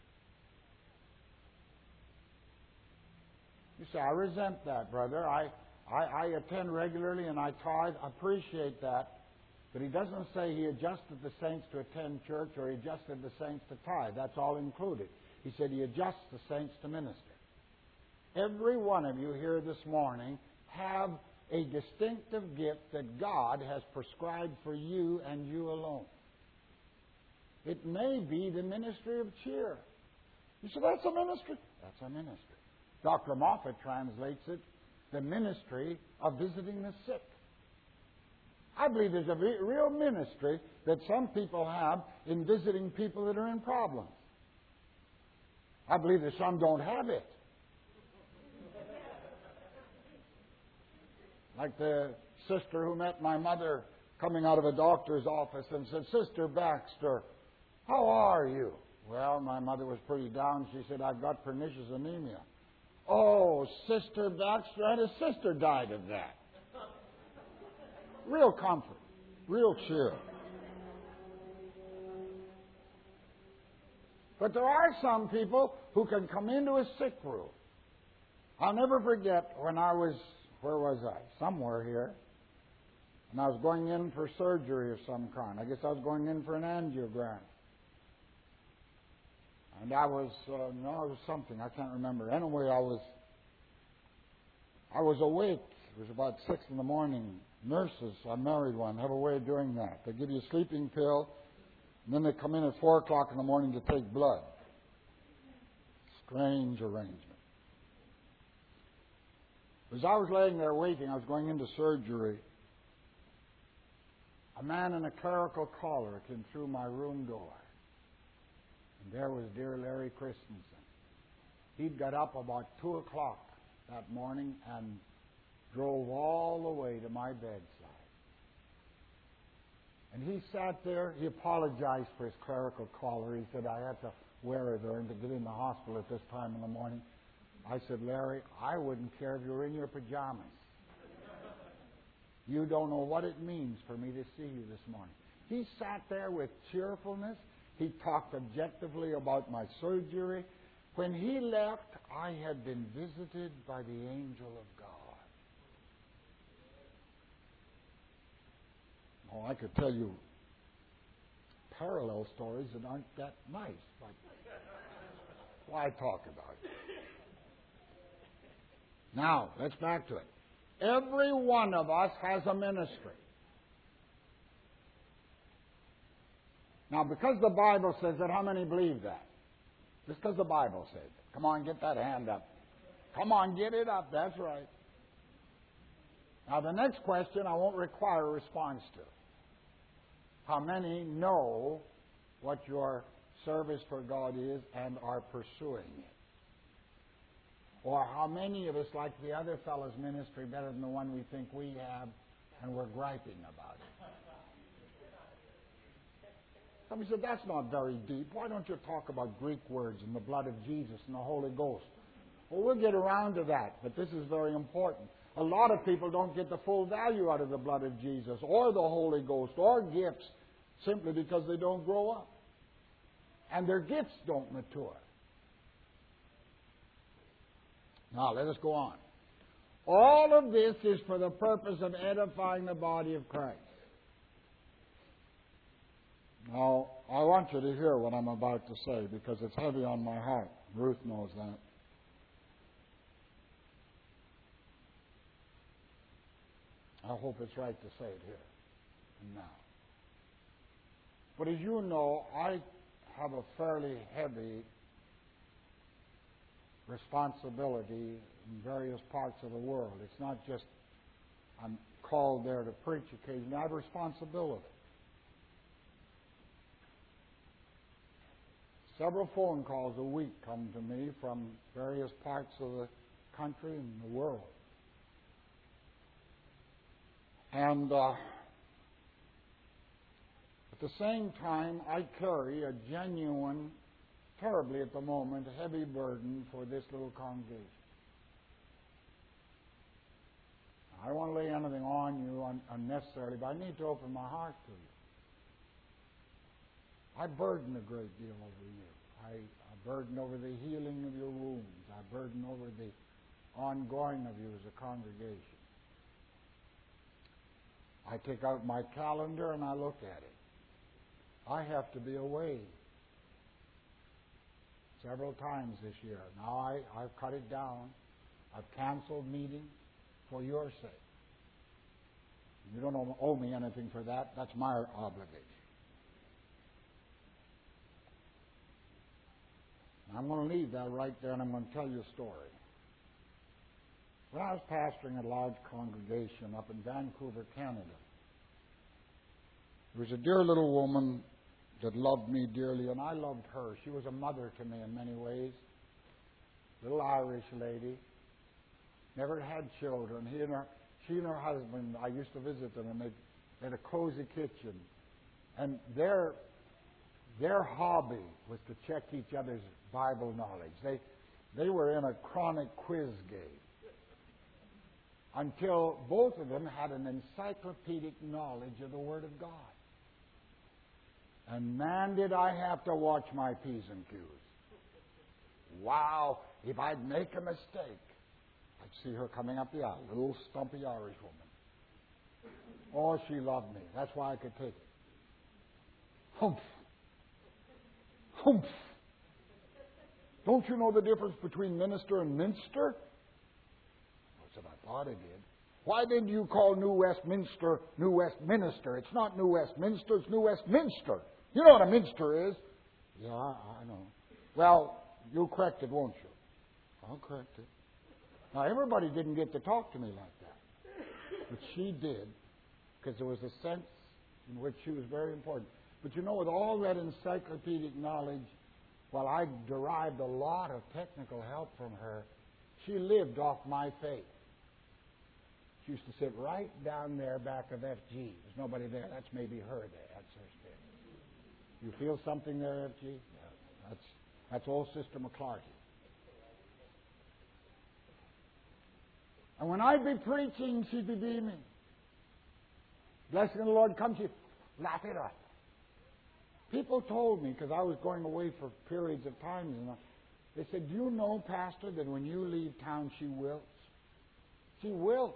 Speaker 1: You say, I resent that, brother. I attend regularly and I tithe. I appreciate that. But he doesn't say he adjusted the saints to attend church or he adjusted the saints to tithe. That's all included. He said he adjusts the saints to minister. Every one of you here this morning have a distinctive gift that God has prescribed for you and you alone. It may be the ministry of cheer. You say, that's a ministry? That's a ministry. Dr. Moffat translates it, the ministry of visiting the sick. I believe there's a real ministry that some people have in visiting people that are in problems. I believe that some don't have it. Like the sister who met my mother coming out of a doctor's office and said, Sister Baxter, how are you? Well, my mother was pretty down. She said, I've got pernicious anemia. Oh, Sister Baxter, I had a sister died of that. Real comfort, real cheer. But there are some people who can come into a sick room. I'll never forget when I was, where was I? Somewhere here. And I was going in for surgery of some kind. I guess I was going in for an angiogram. And I was, it was something, I can't remember. Anyway, I was awake. It was about 6 in the morning. Nurses, I married one, have a way of doing that. They give you a sleeping pill, and then they come in at 4 o'clock in the morning to take blood. Strange arrangement. As I was laying there waiting, I was going into surgery. A man in a clerical collar came through my room door. And there was dear Larry Christensen. He'd got up about 2 o'clock that morning and drove all the way to my bedside. And he sat there. He apologized for his clerical collar. He said, I had to wear it to get in the hospital at this time in the morning. I said, Larry, I wouldn't care if you were in your pajamas. You don't know what it means for me to see you this morning. He sat there with cheerfulness. He talked objectively about my surgery. When he left, I had been visited by the angel of God. Oh, I could tell you parallel stories that aren't that nice, but why talk about it? Now, let's back to it. Every one of us has a ministry. Now, because the Bible says that, how many believe that? Just because the Bible says it. Come on, get that hand up. Come on, get it up. That's right. Now, the next question I won't require a response to. How many know what your service for God is and are pursuing it? Or how many of us like the other fellow's ministry better than the one we think we have and we're griping about it? Somebody said, that's not very deep. Why don't you talk about Greek words and the blood of Jesus and the Holy Ghost? Well, we'll get around to that, but this is very important. A lot of people don't get the full value out of the blood of Jesus or the Holy Ghost or gifts simply because they don't grow up. And their gifts don't mature. Now, let us go on. All of this is for the purpose of edifying the body of Christ. Now, I want you to hear what I'm about to say because it's heavy on my heart. Ruth knows that. I hope it's right to say it here and now. But as you know, I have a fairly heavy responsibility in various parts of the world. It's not just I'm called there to preach occasionally. I have responsibility. Several phone calls a week come to me from various parts of the country and the world. And at the same time, I carry a genuine, terribly at the moment, heavy burden for this little congregation. I don't want to lay anything on you unnecessarily, but I need to open my heart to you. I burden a great deal over you. I burden over the healing of your wounds. I burden over the ongoing of you as a congregation. I take out my calendar and I look at it. I have to be away several times this year. Now I've cut it down. I've canceled meetings for your sake. You don't owe me anything for that. That's my obligation. I'm going to leave that right there, and I'm going to tell you a story. When I was pastoring a large congregation up in Vancouver, Canada, there was a dear little woman that loved me dearly, and I loved her. She was a mother to me in many ways. Little Irish lady. Never had children. She and her husband, I used to visit them, and they had a cozy kitchen. And their hobby was to check each other's Bible knowledge. They were in a chronic quiz game until both of them had an encyclopedic knowledge of the Word of God. And man, did I have to watch my P's and Q's. Wow, if I'd make a mistake, I'd see her coming up the aisle, a little stumpy Irish woman. Oh, she loved me. That's why I could take it. Humph. Humph. Don't you know the difference between minister and minster? I said, I thought I did. Why didn't you call New Westminster New Westminster? It's not New Westminster, it's New Westminster. You know what a minster is? Yeah, I know. Well, you'll correct it, won't you? I'll correct it. Now, everybody didn't get to talk to me like that. But she did, because there was a sense in which she was very important. But you know, with all that encyclopedic knowledge, while I derived a lot of technical help from her, she lived off my faith. She used to sit right down there back of FG. There's nobody there. That's maybe her there. That's her there. You feel something there, FG? Yeah. That's old Sister McClarty. And when I'd be preaching, she'd be beaming. Blessing of the Lord come to you. Laugh it up. People told me, because I was going away for periods of time, they said, do you know, Pastor, that when you leave town, she wilts? She wilts.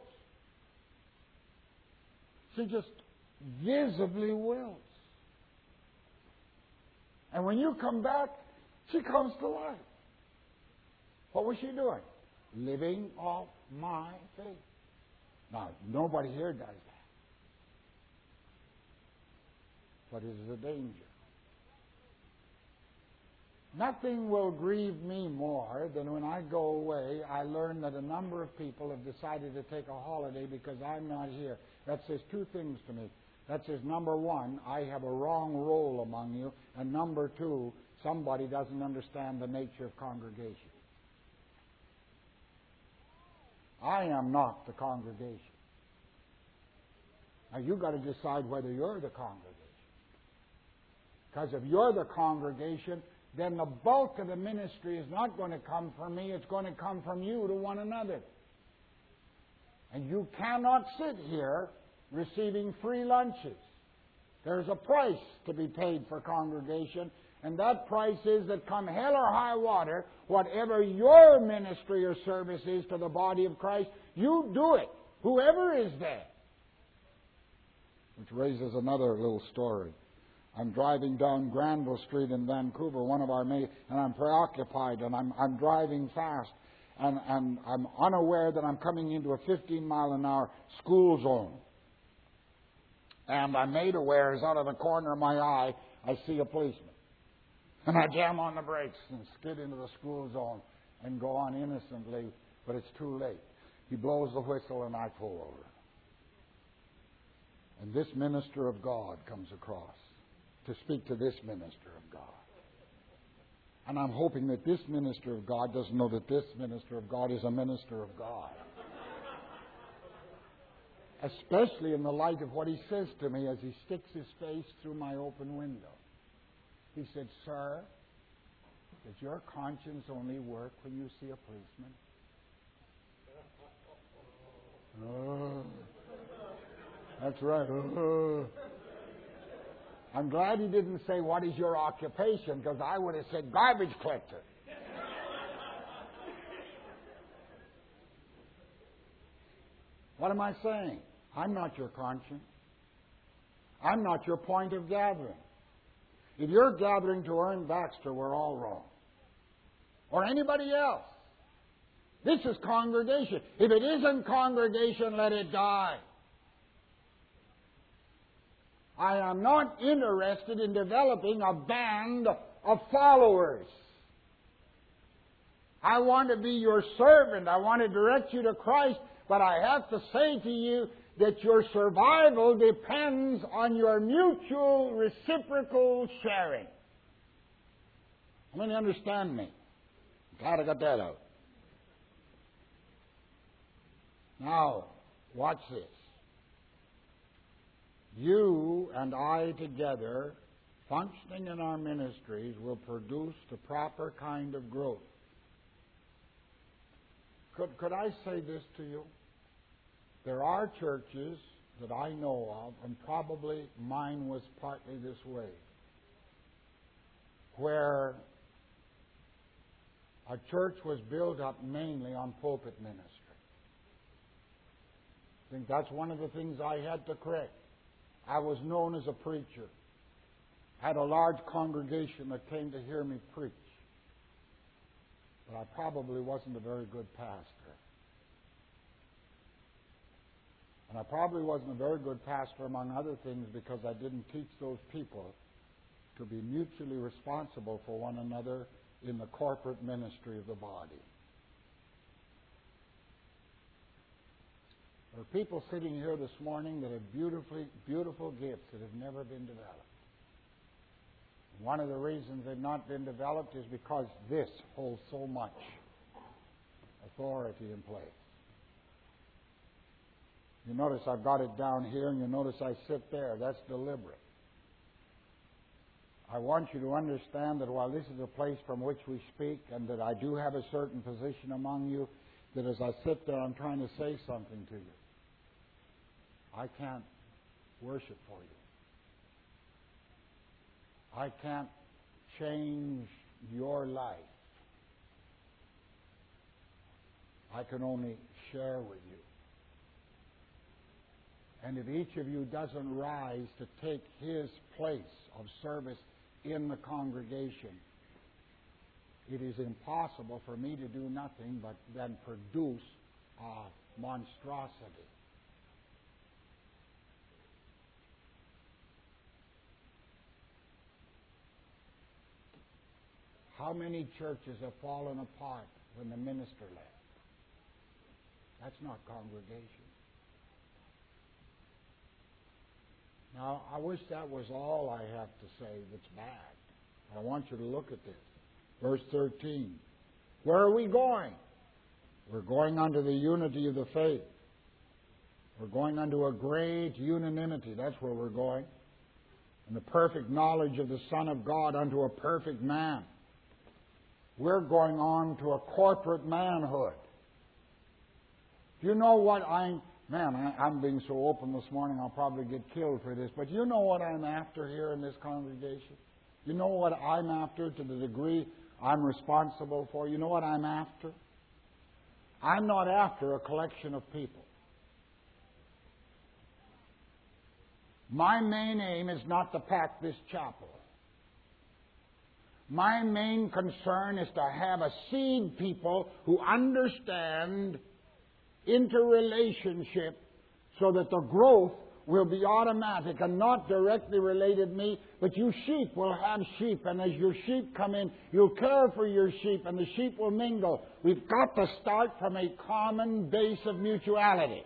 Speaker 1: She just visibly wilts. And when you come back, she comes to life. What was she doing? Living off my faith. Now, nobody here does that. But it is a danger. Nothing will grieve me more than when I go away, I learn that a number of people have decided to take a holiday because I'm not here. That says two things to me. That says, number one, I have a wrong role among you, and number two, somebody doesn't understand the nature of congregation. I am not the congregation. Now, you've got to decide whether you're the congregation. Because if you're the congregation, then the bulk of the ministry is not going to come from me. It's going to come from you to one another. And you cannot sit here receiving free lunches. There's a price to be paid for congregation, and that price is that come hell or high water, whatever your ministry or service is to the body of Christ, you do it, whoever is there. Which raises another little story. I'm driving down Granville Street in Vancouver, one of our main, and I'm preoccupied, and I'm driving fast, and I'm unaware that I'm coming into a 15-mile-an-hour school zone. And I'm made aware, as out of the corner of my eye, I see a policeman. And I jam on the brakes and skid into the school zone and go on innocently, but it's too late. He blows the whistle and I pull over. And this minister of God comes across to speak to this minister of God. And I'm hoping that this minister of God doesn't know that this minister of God is a minister of God. Especially in the light of what he says to me as he sticks his face through my open window. He said, "Sir, does your conscience only work when you see a policeman?" Oh, that's right. Oh. I'm glad he didn't say, "What is your occupation?" because I would have said, "Garbage collector." What am I saying? I'm not your conscience. I'm not your point of gathering. If you're gathering to earn Baxter, we're all wrong. Or anybody else. This is congregation. If it isn't congregation, let it die. I am not interested in developing a band of followers. I want to be your servant. I want to direct you to Christ. But I have to say to you that your survival depends on your mutual reciprocal sharing. How many understand me? Glad I got that out. Now, watch this. You and I together, functioning in our ministries, will produce the proper kind of growth. Could I say this to you? There are churches that I know of, and probably mine was partly this way, where a church was built up mainly on pulpit ministry. I think that's one of the things I had to correct. I was known as a preacher. Had a large congregation that came to hear me preach. But I probably wasn't a very good pastor. And I probably wasn't a very good pastor, among other things, because I didn't teach those people to be mutually responsible for one another in the corporate ministry of the body. There are people sitting here this morning that have beautiful gifts that have never been developed. One of the reasons they've not been developed is because this holds so much authority in place. You notice I've got it down here, and you notice I sit there. That's deliberate. I want you to understand that while this is a place from which we speak, and that I do have a certain position among you, that as I sit there, I'm trying to say something to you. I can't worship for you. I can't change your life. I can only share with you. And if each of you doesn't rise to take his place of service in the congregation, it is impossible for me to do nothing but then produce a monstrosity. How many churches have fallen apart when the minister left? That's not congregation. Now, I wish that was all I have to say that's bad. I want you to look at this. Verse 13. Where are we going? We're going unto the unity of the faith. We're going unto a great unanimity. That's where we're going. And the perfect knowledge of the Son of God unto a perfect man. We're going on to a corporate manhood. Do you know what I'm being so open this morning, I'll probably get killed for this, but you know what I'm after here in this congregation? You know what I'm after to the degree I'm responsible for? You know what I'm after? I'm not after a collection of people. My main aim is not to pack this chapel. My main concern is to have a seed people who understand interrelationship so that the growth will be automatic and not directly related to me, but you sheep will have sheep, and as your sheep come in, you'll care for your sheep, and the sheep will mingle. We've got to start from a common base of mutuality.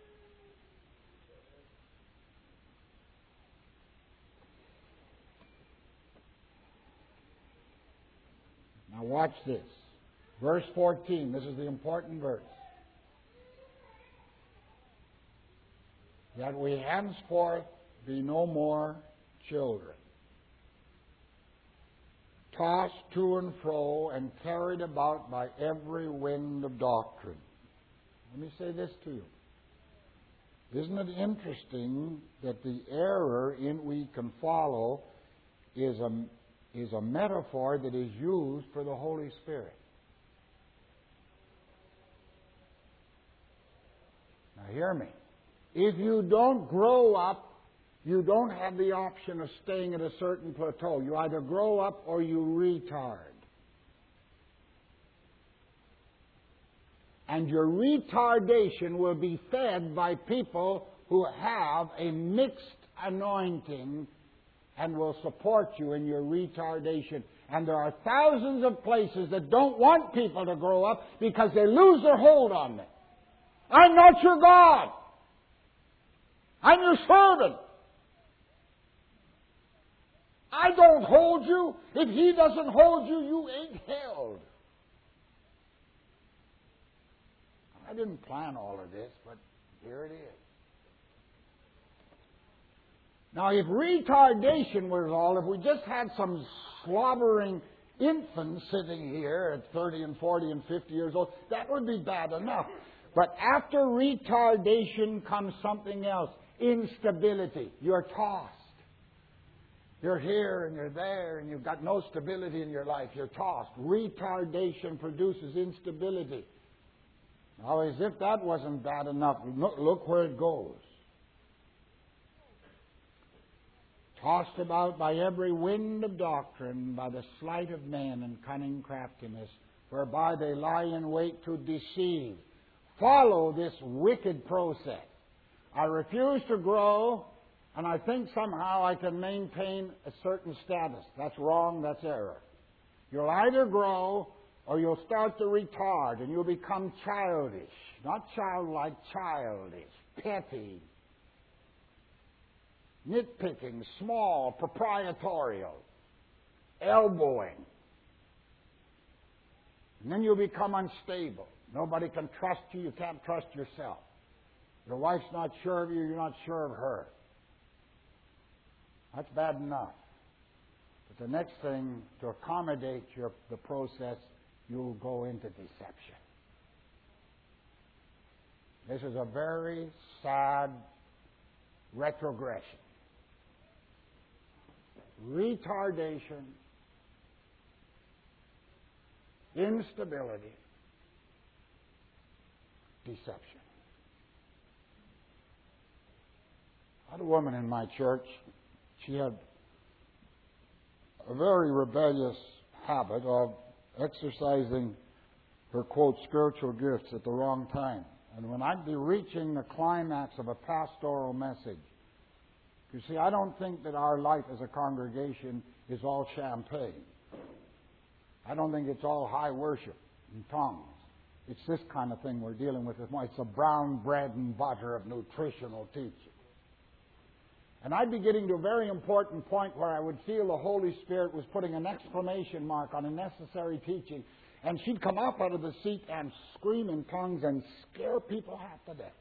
Speaker 1: Now watch this. Verse 14. This is the important verse. That we henceforth be no more children, tossed to and fro and carried about by every wind of doctrine. Let me say this to you. Isn't it interesting that the error in we can follow is a metaphor that is used for the Holy Spirit? Now hear me. If you don't grow up You don't have the option of staying at a certain plateau. You either grow up or you retard. And your retardation will be fed by people who have a mixed anointing and will support you in your retardation. And there are thousands of places that don't want people to grow up because they lose their hold on them. I'm not your God. I'm your servant. I don't hold you. If He doesn't hold you, you ain't held. I didn't plan all of this, but here it is. Now, if retardation was all, if we just had some slobbering infants sitting here at 30 and 40 and 50 years old, that would be bad enough. But after retardation comes something else, instability. You're tossed. You're here and you're there and you've got no stability in your life. You're tossed. Retardation produces instability. Now, as if that wasn't bad enough, look where it goes. Tossed about by every wind of doctrine, by the sleight of men and cunning craftiness, whereby they lie in wait to deceive. Follow this wicked process. I refuse to grow, and I think somehow I can maintain a certain status. That's wrong, that's error. You'll either grow or you'll start to retard, and you'll become childish. Not childlike, childish, petty, nitpicking, small, proprietorial, elbowing. And then you'll become unstable. Nobody can trust you. You can't trust yourself. Your wife's not sure of you. You're not sure of her. That's bad enough. But the next thing, to accommodate the process, you'll go into deception. This is a very sad retrogression. Retardation, instability, deception. I had a woman in my church. She had a very rebellious habit of exercising her, quote, spiritual gifts at the wrong time. And when I'd be reaching the climax of a pastoral message, you see, I don't think that our life as a congregation is all champagne. I don't think it's all high worship and tongues. It's this kind of thing we're dealing with. It's the brown bread and butter of nutritional teaching. And I'd be getting to a very important point where I would feel the Holy Spirit was putting an exclamation mark on a necessary teaching. And she'd come up out of the seat and scream in tongues and scare people half to death.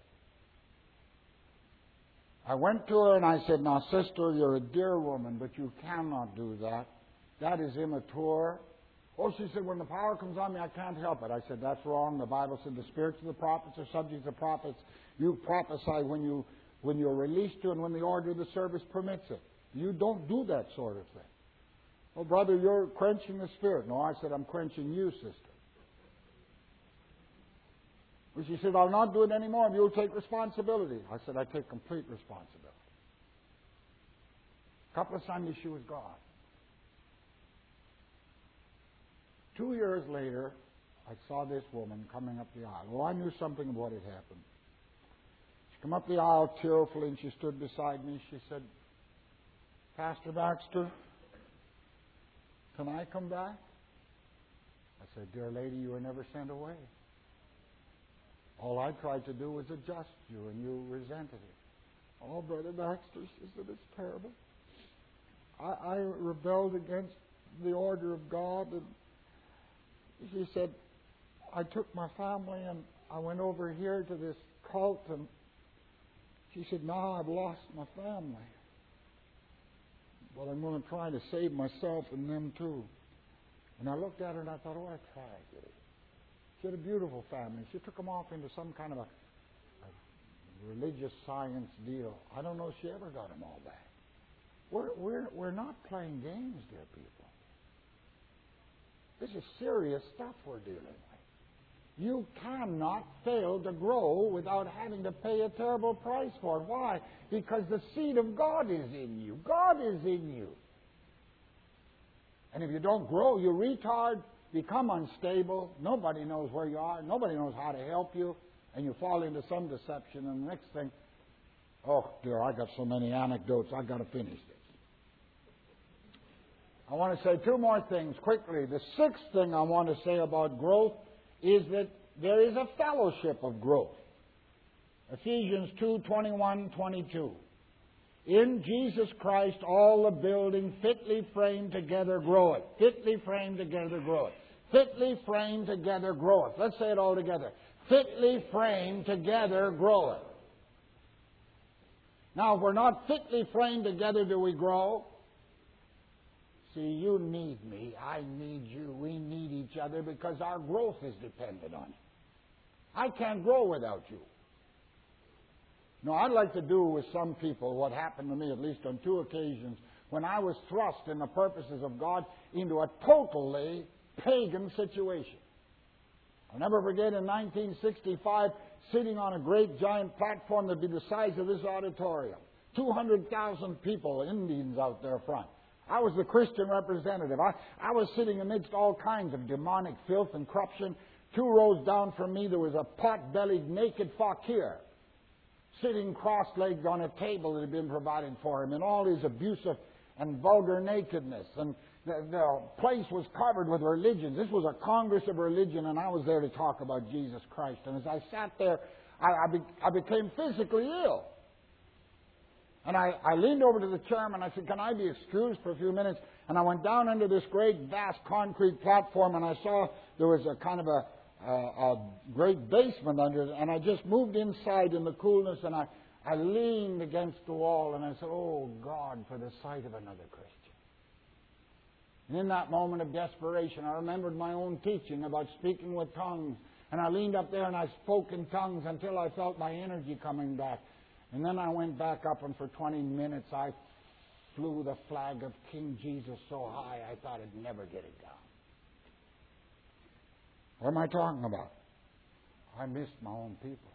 Speaker 1: I went to her and I said, now, sister, you're a dear woman, but you cannot do that. That is immature. Oh, she said, when the power comes on me, I can't help it. I said, that's wrong. The Bible said the spirits of the prophets are subject to prophets. You prophesy when you're released to and when the order of the service permits it. You don't do that sort of thing. Oh, brother, you're quenching the Spirit. No, I said, I'm quenching you, sister. Well, she said, I'll not do it anymore. You'll take responsibility. I said, I take complete responsibility. A couple of Sundays, she was gone. 2 years later, I saw this woman coming up the aisle. Well, I knew something of what had happened. She came up the aisle tearfully, and she stood beside me. She said, Pastor Baxter, can I come back? I said, dear lady, you were never sent away. All I tried to do was adjust you, and you resented it. Oh, Brother Baxter, she said, it's terrible. I rebelled against the order of God, and she said, I took my family and I went over here to this cult, and she said, now I've lost my family. But I'm going to try to save myself and them too. And I looked at her and I thought, oh, I tried. She had a beautiful family. She took them off into some kind of a religious science deal. I don't know if she ever got them all back. We're not playing games, dear people. This is serious stuff we're dealing with. You cannot fail to grow without having to pay a terrible price for it. Why? Because the seed of God is in you. God is in you. And if you don't grow, you retard, become unstable. Nobody knows where you are. Nobody knows how to help you. And you fall into some deception. And the next thing, oh, dear, I got so many anecdotes. I've got to finish this. I want to say two more things quickly. The sixth thing I want to say about growth is that there is a fellowship of growth. Ephesians 2:21-22. In Jesus Christ all the building fitly framed together groweth. Fitly framed together groweth. Fitly framed together groweth. Let's say it all together. Fitly framed together groweth. Now, if we're not fitly framed together, do we grow? See, you need me, I need you, we need each other because our growth is dependent on it. I can't grow without you. No, I'd like to do with some people what happened to me, at least on two occasions, when I was thrust in the purposes of God into a totally pagan situation. I'll never forget in 1965, sitting on a great giant platform that'd be the size of this auditorium. 200,000 people, Indians out there front. I was the Christian representative. I was sitting amidst all kinds of demonic filth and corruption. 2 rows down from me, there was a pot-bellied naked fakir sitting cross-legged on a table that had been provided for him in all his abusive and vulgar nakedness. And the place was covered with religions. This was a congress of religion, and I was there to talk about Jesus Christ. And as I sat there, I became physically ill. And I leaned over to the chairman. I said, can I be excused for a few minutes? And I went down into this great, vast concrete platform, and I saw there was a kind of a great basement under it. And I just moved inside in the coolness, and I leaned against the wall, and I said, oh, God, for the sight of another Christian. And in that moment of desperation, I remembered my own teaching about speaking with tongues. And I leaned up there, and I spoke in tongues until I felt my energy coming back. And then I went back up, and for 20 minutes I flew the flag of King Jesus so high I thought I'd never get it down. What am I talking about? I missed my own people.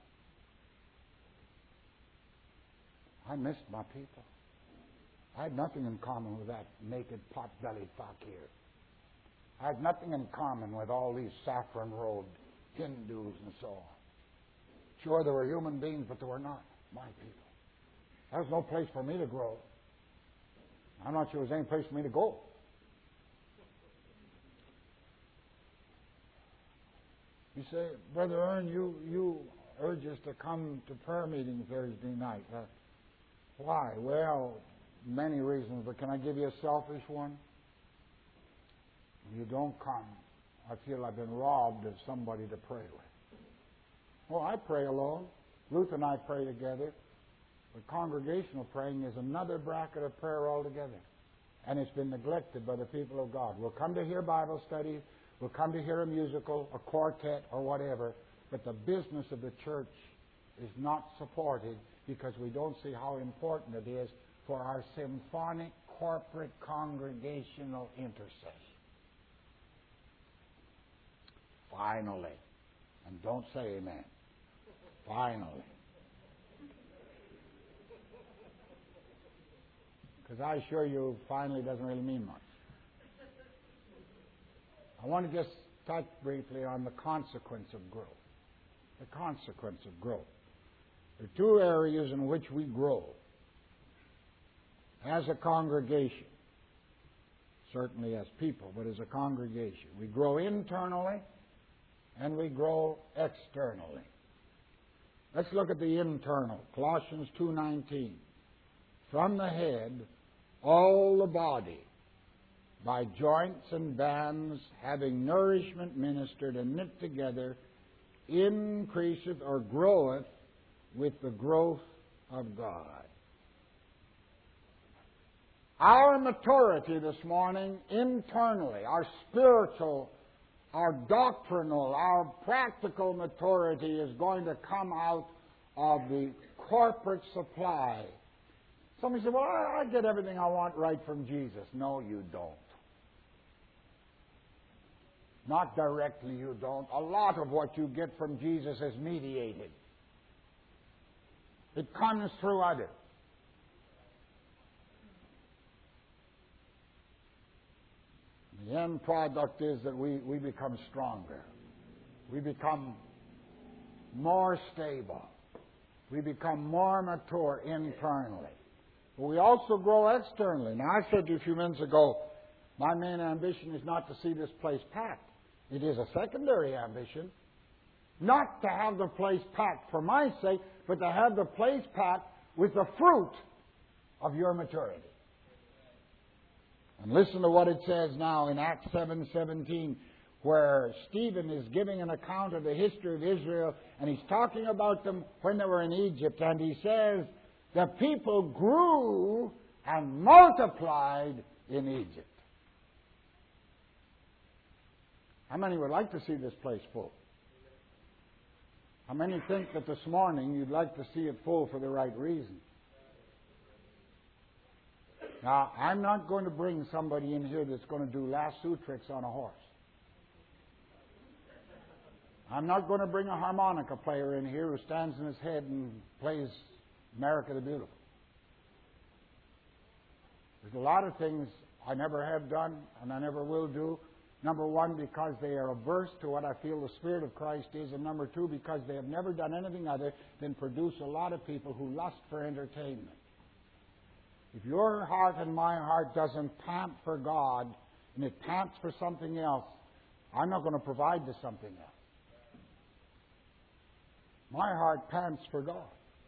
Speaker 1: I missed my people. I had nothing in common with that naked pot-bellied fakir. I had nothing in common with all these saffron-robed Hindus and so on. Sure, there were human beings, but they were not my people. There was no place for me to grow. I'm not sure there was any place for me to go. You say, Brother Ern, you urge us to come to prayer meeting Thursday night. Why? Well, many reasons, but can I give you a selfish one? When you don't come, I feel I've been robbed of somebody to pray with. Well, I pray alone. Ruth and I pray together. But congregational praying is another bracket of prayer altogether. And it's been neglected by the people of God. We'll come to hear Bible studies. We'll come to hear a musical, a quartet, or whatever. But the business of the church is not supported because we don't see how important it is for our symphonic, corporate, congregational intercession. Finally. And don't say amen. Finally. Because I assure you, finally doesn't really mean much. I want to just touch briefly on the consequence of growth. The consequence of growth. There are 2 areas in which we grow as a congregation. Certainly as people, but as a congregation. We grow internally and we grow externally. Let's look at the internal. Colossians 2:19. From the head, all the body, by joints and bands, having nourishment ministered and knit together, increaseth or groweth with the growth of God. Our maturity this morning, internally, our spiritual, our doctrinal, our practical maturity is going to come out of the corporate supply. Somebody said, well, I get everything I want right from Jesus. No, you don't. Not directly, you don't. A lot of what you get from Jesus is mediated. It comes through others. The end product is that we become stronger. We become more stable. We become more mature internally. But we also grow externally. Now, I said to you a few minutes ago, my main ambition is not to see this place packed. It is a secondary ambition. Not to have the place packed for my sake, but to have the place packed with the fruit of your maturity. And listen to what it says now in Acts 7:17, where Stephen is giving an account of the history of Israel, and he's talking about them when they were in Egypt, and he says, the people grew and multiplied in Egypt. How many would like to see this place full? How many think that this morning you'd like to see it full for the right reason? Now, I'm not going to bring somebody in here that's going to do lasso tricks on a horse. I'm not going to bring a harmonica player in here who stands on his head and plays America the Beautiful. There's a lot of things I never have done and I never will do. Number one, because they are averse to what I feel the Spirit of Christ is. And number two, because they have never done anything other than produce a lot of people who lust for entertainment. If your heart and my heart doesn't pant for God, and it pants for something else, I'm not going to provide to something else. My heart pants for God.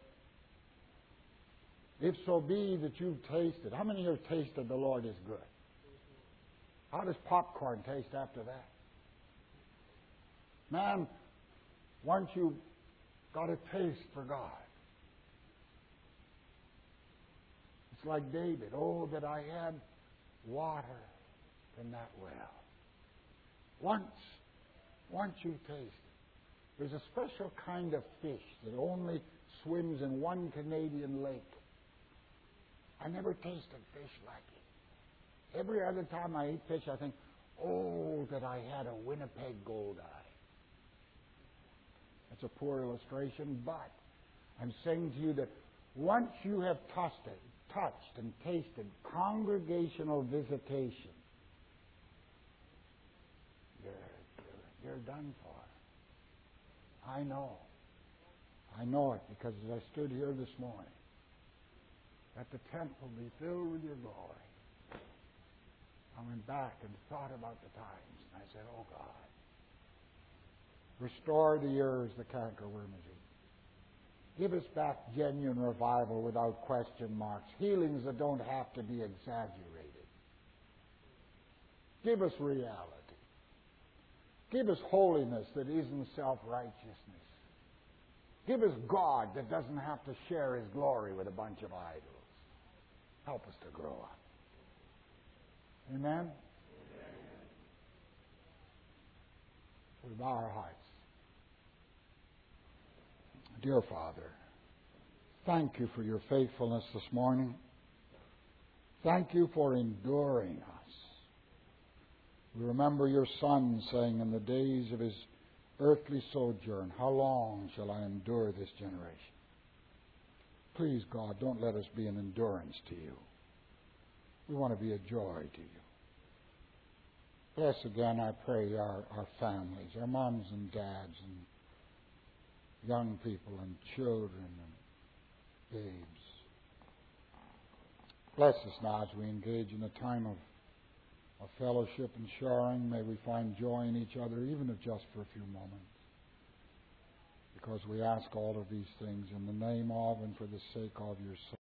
Speaker 1: If so be that you've tasted. How many have tasted the Lord is good? How does popcorn taste after that? Man, once you've got a taste for God, it's like David. Oh, that I had water from that well. Once you taste it. There's a special kind of fish that only swims in one Canadian lake. I never tasted fish like it. Every other time I eat fish, I think, oh, that I had a Winnipeg Goldeye. That's a poor illustration, but I'm saying to you that once you have touched and tasted congregational visitation, you're done for. I know it, because as I stood here this morning, that the temple be filled with your glory. I went back and thought about the times, and I said, oh God, restore the ears the cankerworm has eaten. Give us back genuine revival without question marks, healings that don't have to be exaggerated. Give us reality. Give us holiness that isn't self-righteousness. Give us God that doesn't have to share His glory with a bunch of idols. Help us to grow up. Amen? We bow our hearts. Dear Father, thank you for your faithfulness this morning. Thank you for enduring us. We remember your Son saying in the days of his earthly sojourn, how long shall I endure this generation? Please, God, don't let us be an endurance to you. We want to be a joy to you. Bless again, I pray, our families, our moms and dads and young people and children and babes. Bless us now as we engage in a time of fellowship and sharing. May we find joy in each other, even if just for a few moments. Because we ask all of these things in the name of and for the sake of your Son.